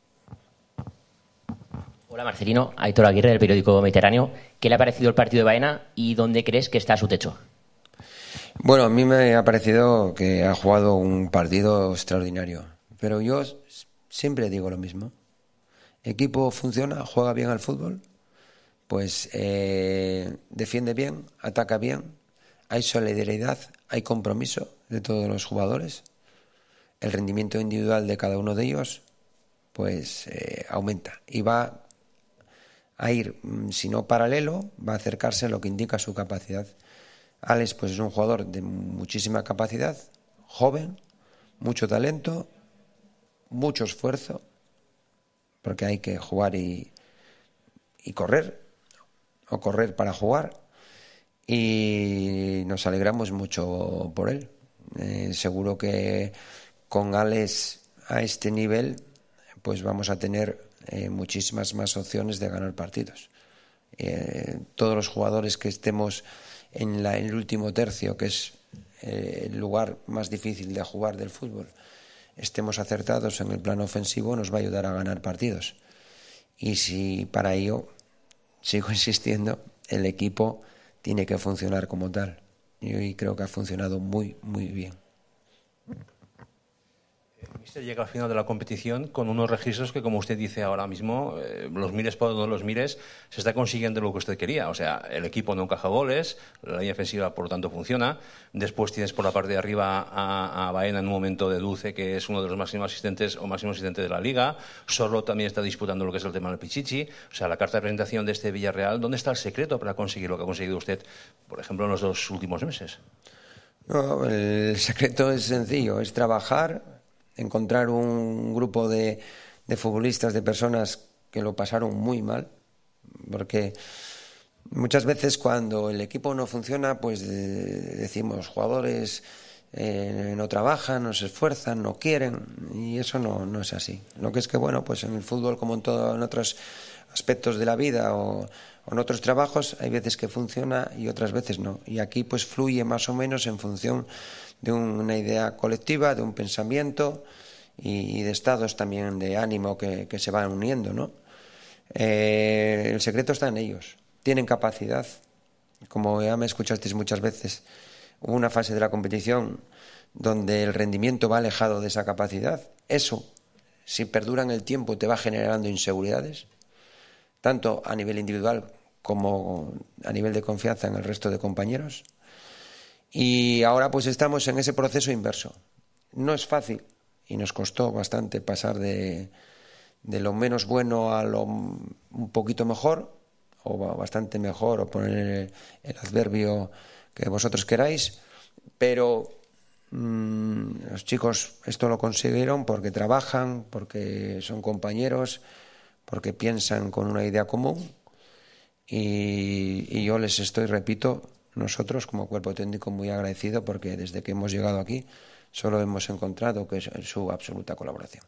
Hola Marcelino, Aitor Aguirre del periódico Mediterráneo. ¿Qué le ha parecido el partido de Baena y dónde crees que está su techo? Bueno, a mí me ha parecido que ha jugado un partido extraordinario. Pero yo siempre digo lo mismo. Equipo funciona, juega bien al fútbol, pues eh, defiende bien, ataca bien, hay solidaridad, hay compromiso de todos los jugadores, el rendimiento individual de cada uno de ellos pues eh, aumenta y va a ir, si no paralelo, va a acercarse a lo que indica su capacidad. Alex pues es un jugador de muchísima capacidad, joven, mucho talento, mucho esfuerzo, porque hay que jugar y, y correr, o correr para jugar, y nos alegramos mucho por él. Eh, seguro que con Alex a este nivel pues vamos a tener eh, muchísimas más opciones de ganar partidos. Eh, todos los jugadores que estemos en, la, en el último tercio, que es eh, el lugar más difícil de jugar del fútbol, estemos acertados en el plano ofensivo, nos va a ayudar a ganar partidos. Y si para ello, sigo insistiendo, el equipo tiene que funcionar como tal. Y hoy creo que ha funcionado muy, muy bien. El míster llega al final de la competición con unos registros que, como usted dice ahora mismo, eh, los mires por donde los mires, se está consiguiendo lo que usted quería. O sea, el equipo no encaja goles, la línea ofensiva, por lo tanto, funciona. Después tienes por la parte de arriba a, a Baena en un momento de dulce, que es uno de los máximos asistentes o máximo asistente de la Liga. Sorlo también está disputando lo que es el tema del Pichichi. O sea, la carta de presentación de este Villarreal, ¿dónde está el secreto para conseguir lo que ha conseguido usted, por ejemplo, en los dos últimos meses? No, el secreto es sencillo, es trabajar, encontrar un grupo de, de futbolistas, de personas que lo pasaron muy mal, porque muchas veces cuando el equipo no funciona, pues de, decimos jugadores eh, no trabajan, no se esfuerzan, no quieren, y eso no, no es así. Lo que es que, bueno, pues en el fútbol, como en, todo, en otros aspectos de la vida o, o en otros trabajos, hay veces que funciona y otras veces no. Y aquí pues fluye más o menos en función de una idea colectiva, de un pensamiento y, y de estados también de ánimo que, que se van uniendo, ¿no? Eh, el secreto está en ellos. Tienen capacidad. Como ya me escuchasteis muchas veces, hubo una fase de la competición donde el rendimiento va alejado de esa capacidad. Eso, si perdura en el tiempo, te va generando inseguridades, tanto a nivel individual como a nivel de confianza en el resto de compañeros. Y ahora pues estamos en ese proceso inverso. No es fácil y nos costó bastante pasar de, de lo menos bueno a lo un poquito mejor o bastante mejor, o poner el, el adverbio que vosotros queráis, pero mmm, los chicos esto lo consiguieron porque trabajan, porque son compañeros, porque piensan con una idea común, y, y yo les estoy, repito, nosotros como cuerpo técnico muy agradecido, porque desde que hemos llegado aquí solo hemos encontrado que es su absoluta colaboración.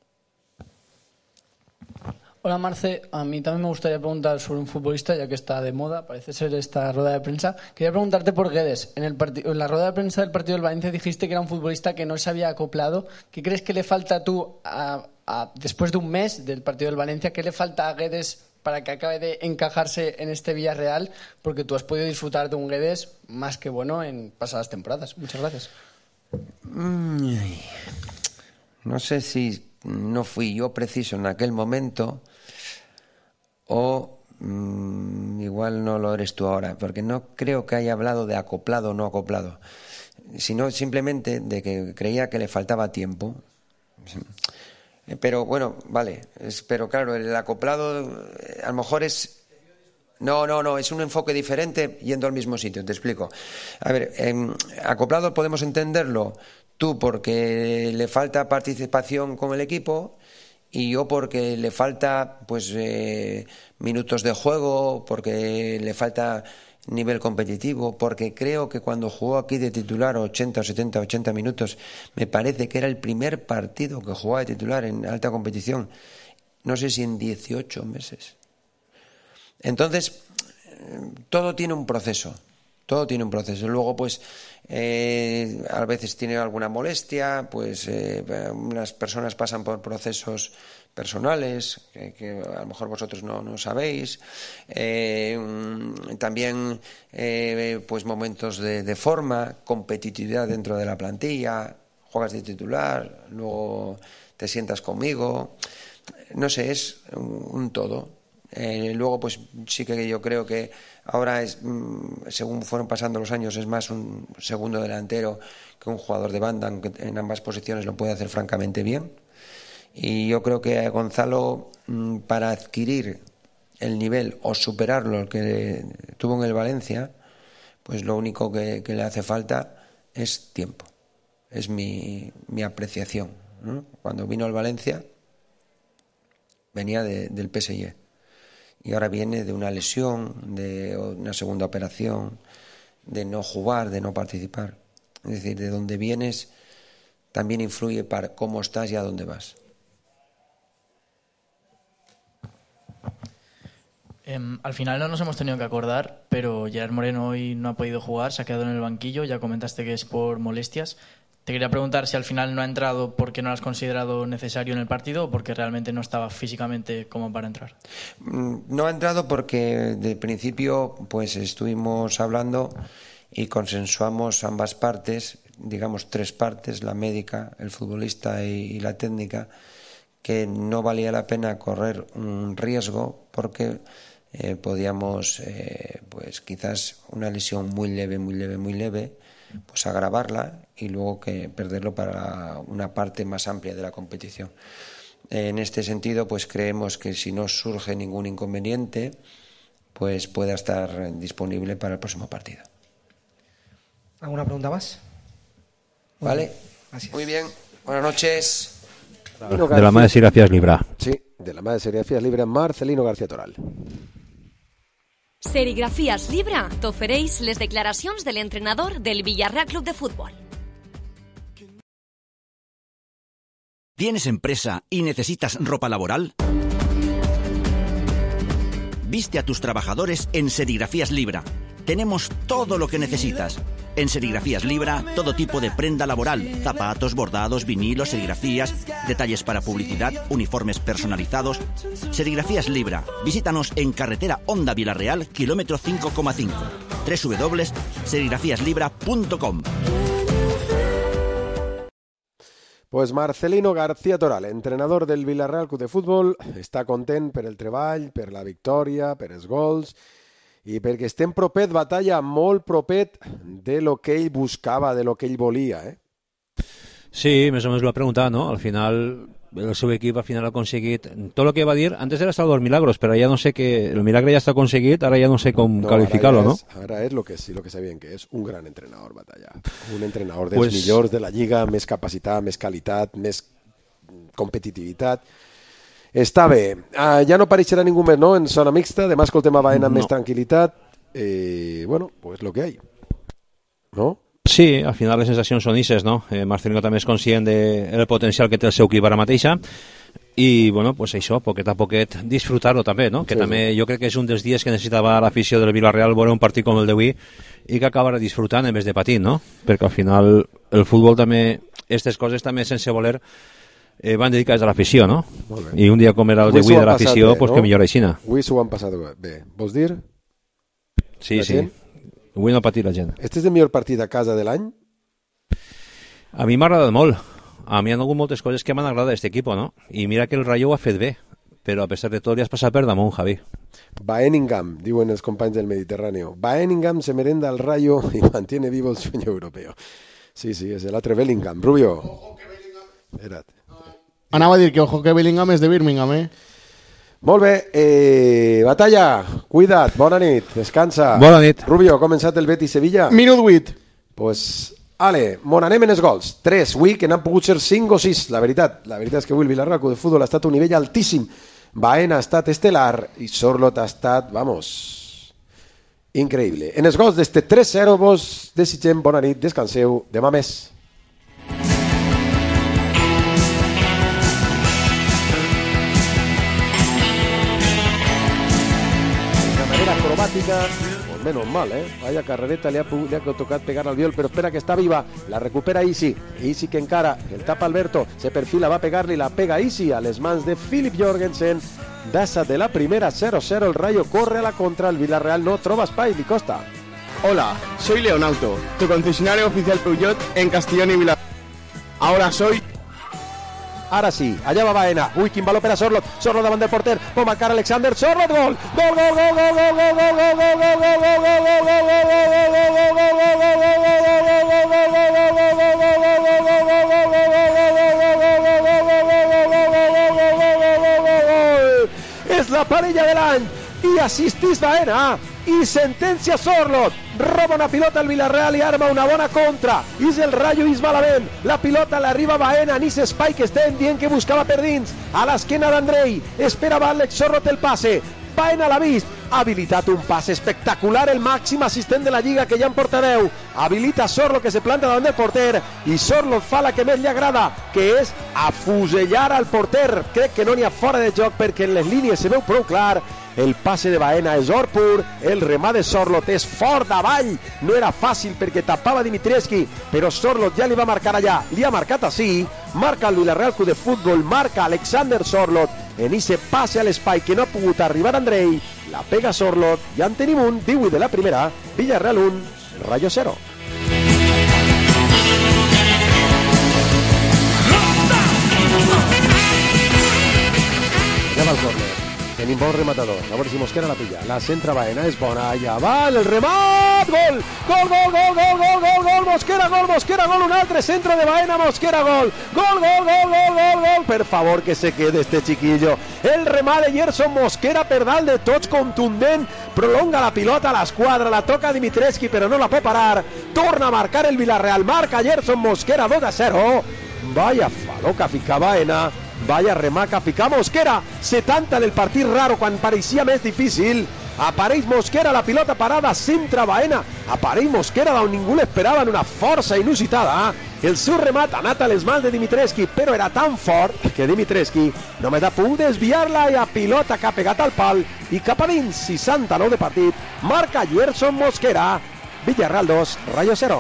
Hola Marce, a mí también me gustaría preguntar sobre un futbolista, ya que está de moda, parece ser esta rueda de prensa. Quería preguntarte por Guedes. En, el en la rueda de prensa del partido del Valencia dijiste que era un futbolista que no se había acoplado. ¿Qué crees que le falta tú, a, a, después de un mes del partido del Valencia, qué le falta a Guedes para que acabe de encajarse en este Villarreal? Porque tú has podido disfrutar de un Guedes más que bueno en pasadas temporadas. Muchas gracias. No sé si no fui yo preciso en aquel momento o mmm, igual no lo eres tú ahora, porque no creo que haya hablado de acoplado o no acoplado, sino simplemente de que creía que le faltaba tiempo. Pero bueno, vale, es, pero claro, el acoplado a lo mejor es... No, no, no, es un enfoque diferente yendo al mismo sitio, te explico. A ver, eh, acoplado podemos entenderlo tú porque le falta participación con el equipo y yo porque le falta pues eh, minutos de juego, porque le falta nivel competitivo, porque creo que cuando jugó aquí de titular ochenta, setenta, ochenta minutos, me parece que era el primer partido que jugaba de titular en alta competición, no sé si en dieciocho meses. Entonces, todo tiene un proceso, todo tiene un proceso. Luego, pues, eh, a veces tiene alguna molestia, pues eh, unas personas pasan por procesos personales que, que a lo mejor vosotros no, no sabéis. Eh, también, eh, pues, momentos de, de forma, competitividad dentro de la plantilla, juegas de titular, luego te sientas conmigo. No sé, es un, un todo. Eh, luego pues sí que yo creo que ahora es, según fueron pasando los años, es más un segundo delantero que un jugador de banda, aunque en ambas posiciones lo puede hacer francamente bien. Y yo creo que a Gonzalo, para adquirir el nivel o superarlo el que tuvo en el Valencia, pues lo único que, que le hace falta es tiempo. Es mi, mi apreciación, ¿no? Cuando vino al Valencia venía de, del P S G. Y ahora viene de una lesión, de una segunda operación, de no jugar, de no participar. Es decir, de dónde vienes también influye para cómo estás y a dónde vas. Eh, al final no nos hemos tenido que acordar, pero Gerard Moreno hoy no ha podido jugar, se ha quedado en el banquillo, ya comentaste que es por molestias. Te quería preguntar si al final no ha entrado porque no lo has considerado necesario en el partido o porque realmente no estaba físicamente como para entrar. No ha entrado porque de principio pues estuvimos hablando y consensuamos ambas partes, digamos tres partes, la médica, el futbolista y, y la técnica, que no valía la pena correr un riesgo porque eh, podíamos, eh, pues quizás una lesión muy leve, muy leve, muy leve, pues agravarla y luego que perderlo para una parte más amplia de la competición. En este sentido, pues creemos que si no surge ningún inconveniente, pues pueda estar disponible para el próximo partido. ¿Alguna pregunta más? Vale, Gracias. Muy bien, buenas noches. De la mà de Serigrafías Libra. Sí, de la mà de Serigrafías Libra, Marcelino García Toral. Serigrafías Libra t'ofereix les declaracions de l'entrenador del Villarreal Club de Fútbol. ¿Tienes empresa y necesitas ropa laboral? Viste a tus trabajadores en Serigrafías Libra. Tenemos todo lo que necesitas. En Serigrafías Libra, todo tipo de prenda laboral, zapatos, bordados, vinilos, serigrafías, detalles para publicidad, uniformes personalizados. Serigrafías Libra. Visítanos en carretera Honda Villarreal, kilómetro cinco coma cinco. doble u doble u doble u punto serigrafías libra punto com. Pues Marcelino García Toral, entrenador del Villarreal Club de Futbol, està content per el treball, per la victòria, per els gols i perquè estem propet, batalla molt propet de lo que ell buscava, de lo que ell volia, eh? Sí, més o menys lo ha preguntat, ¿no? Al final, el seu equip al final ha aconseguit tot el que va dir. Antes era Salvador Milagros, però ja no sé que el milagre ja està aconseguit, ara ja no sé com no, calificar-lo, ¿no? Ara és lo que sí, lo que sabien que és un gran entrenador, batalla. Un entrenador dels pues... millors de la Lliga, més capacitat, més qualitat, més competitivitat. Està bé. Ah, ja no apareixerà ningú més, no?, en zona mixta. Demà escoltem a Baena amb no. més tranquil·litat. Eh, bueno, pues lo que hay, ¿no? Sí, al final les sensacions són ixes, no? Eh, Marcelino també és conscient del de potencial que té el seu equip ara mateixa i, bueno, pues això, poquet a poquet disfrutar-lo també, no? Que sí, també sí. Jo crec que és un dels dies que necessitava l'afició del Villarreal veure un partit com el d'avui i que acabarà disfrutant en vez de patint, no? Perquè al final el futbol també, aquestes coses també sense voler eh, van dedicades a l'afició, no? I un dia com era el d'avui de l'afició, pues no? Que millor aixina. Avui s'ho han passat bé. Vols dir? Sí, sí. Avui no ha patit la gent. Este és el millor partit a casa de l'any? A mi m'ha agradat molt. a mi hi ha hagut moltes coses que m'han agradat d'aquest equip, no? I mira que el Rayo ho ha fet bé, però a pesar de tot li has passat per damunt, Javi. Baeningham, diuen els companys del Mediterráneo. Baeningham se merenda al Rayo y mantiene vivo el sueño europeo. Sí, sí, és l'altre Bellingham. Rubio. Espera't. Anava a dir que ojo que Bellingham és de Birmingham, eh? Molt bé, eh, Batalla, cuida't, bona nit, descansa. Bona nit. Rubio, ha començat el Betis-Sevilla? Minut vuit. Pues, ale, mon anem en els gols. Tres, avui que n'han pogut ser cinc o sis, la veritat. La veritat és que avui el Villarreal de Futbol ha estat a un nivell altíssim. Baena ha estat estelar i Sorloth ha estat, vamos, increïble. En els gols d'este tres zero vos desitgem bona nit, descanseu, demà més. Acrobática, pues menos mal, ¿eh? Vaya carrereta, le ha, le ha tocado pegar al viol, pero espera que está viva, la recupera Isi, Isi que encara, el tapa Alberto, se perfila, va a pegarle y la pega Isi a les mans de Philip Jorgensen, dasa de la primera cero cero, el Rayo corre a la contra, el Villarreal no troba espai, li costa. Hola, soy Leonauto, tu concesionario oficial Peugeot en Castellón y Villarreal. Ahora soy... Ara sí, allà va Baena. Ui, quin valor per a Sorloth. Sorloth davant del porter. Pot marcar Alexander. Sorloth, gol! Gol, gol, gol, gol, gol, gol, gol, gol, gol, gol, gol, és la parella de l'any i assistís Baena i sentencia Sorloth, roba una pilota al Villarreal i arma una bona contra, és el Rayo i és malament, la pilota l'arriba a Baena, ni s'espai que estem dient que buscava per dins, a l'esquena d'Andrei, esperava Alex Sorloth el passe, Baena l'ha vist, ha habilitat un pas espectacular, el màxim assistent de la Lliga que ja en porta deu, habilita Sorloth que se planta davant del porter i Sorloth fa la que més li agrada, que és afusellar al porter. Crec que no n'hi ha fora de joc perquè en les línies se veu prou clar. El passe de Baena és or pur, el remat de Sorloth és fort davall, no era fàcil perquè tapava Dimitrievski, però Sorloth ja li va marcar allà, li ha marcat així, marca el Villarreal Club de Futbol, marca Alexander Sorloth, en ese passe a l'espai que no ha pogut arribar Andrei, la pega Sorloth, ja en tenim un, divuit de la primera, Villarreal un, Rayo cero. Ja va el córner. Tenim bon rematador, a veure si Mosquera la pilla, la centra Baena, és bona, allà va, el remat, gol, gol, gol, gol, gol, gol, gol, gol, Mosquera, gol, Mosquera, gol, un altre centre de Baena, Mosquera, gol, gol, gol, gol, gol, gol, gol, per favor que se quede este chiquillo, el remat de Gerson Mosquera per dalt de tots, contundent, prolonga la pilota a l'esquadra, la toca Dimitrievski però no la pot parar, torna a marcar el Villarreal, marca Gerson Mosquera, dos a zero, vaya faloca fica Baena, vaya remaca, fica Mosquera, setanta del partit raro quan pareixia més difícil, apareix Mosquera, la pilota parada, centra Baena, apareix Mosquera d'on ningú l'esperava en una força inusitada, el seu remat ha anat a les mans de Dimitrievski, però era tan fort que Dimitrievski només ha pogut desviar-la i a pilota que ha pegat al pal i cap a dins, seixanta-nou de partit, marca Gerson Mosquera, Villarreal dos, Rayo cero.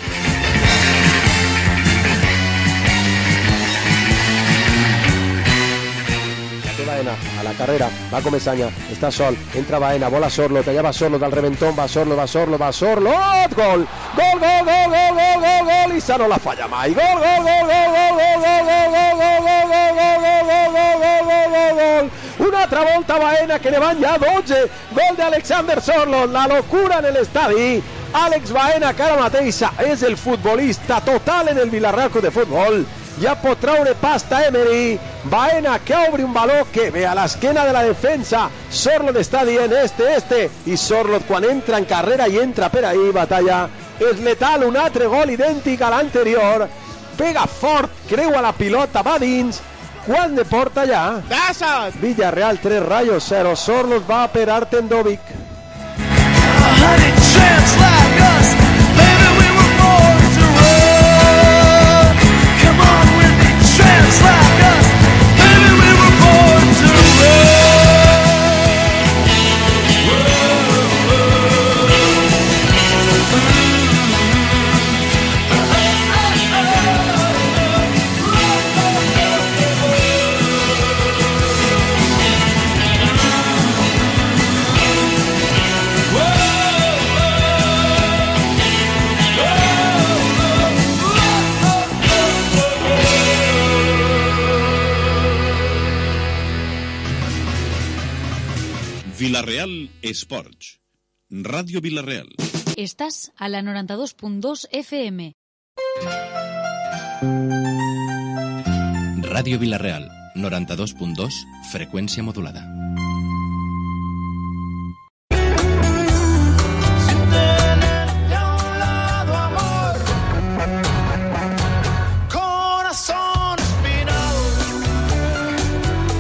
Baena a la carrera, va Comesaña, està sol, entra Baena, bola Sorloth, allà va Sorloth, al reventón, va Sorloth, va Sorloth, va Sorloth, gol, gol, gol, gol, gol, gol, gol, gol, i no la falla mai, gol, gol, gol, gol, gol, gol, gol, gol, gol, gol, gol, gol, gol, gol, gol, gol, gol, una altra volta Baena que ne van ja dotze, gol de Alexander Sorloth, la locura en l'estadi, Àlex Baena que ara mateixa és el futbolista total en el Villarreal Club de Futbol, ja pot traure pasta Emery, Baena que obre un valor que ve a l'esquena de la defensa, Sorloth està dient este, este, i Sorloth quan entra en carrera i entra per ahí, Batalla, és letal, un altre gol idèntic a l'anterior, pega fort, creua la pilota, va dins, quan de porta allà? Villarreal tres, Rayo cero, Sorloth va per Artendovic. Vilareal Sports. Radio Vilareal. Estás a la noranta-dos punt dos F M. Ràdio Vilareal, noranta-dos punt dos, freqüència modulada.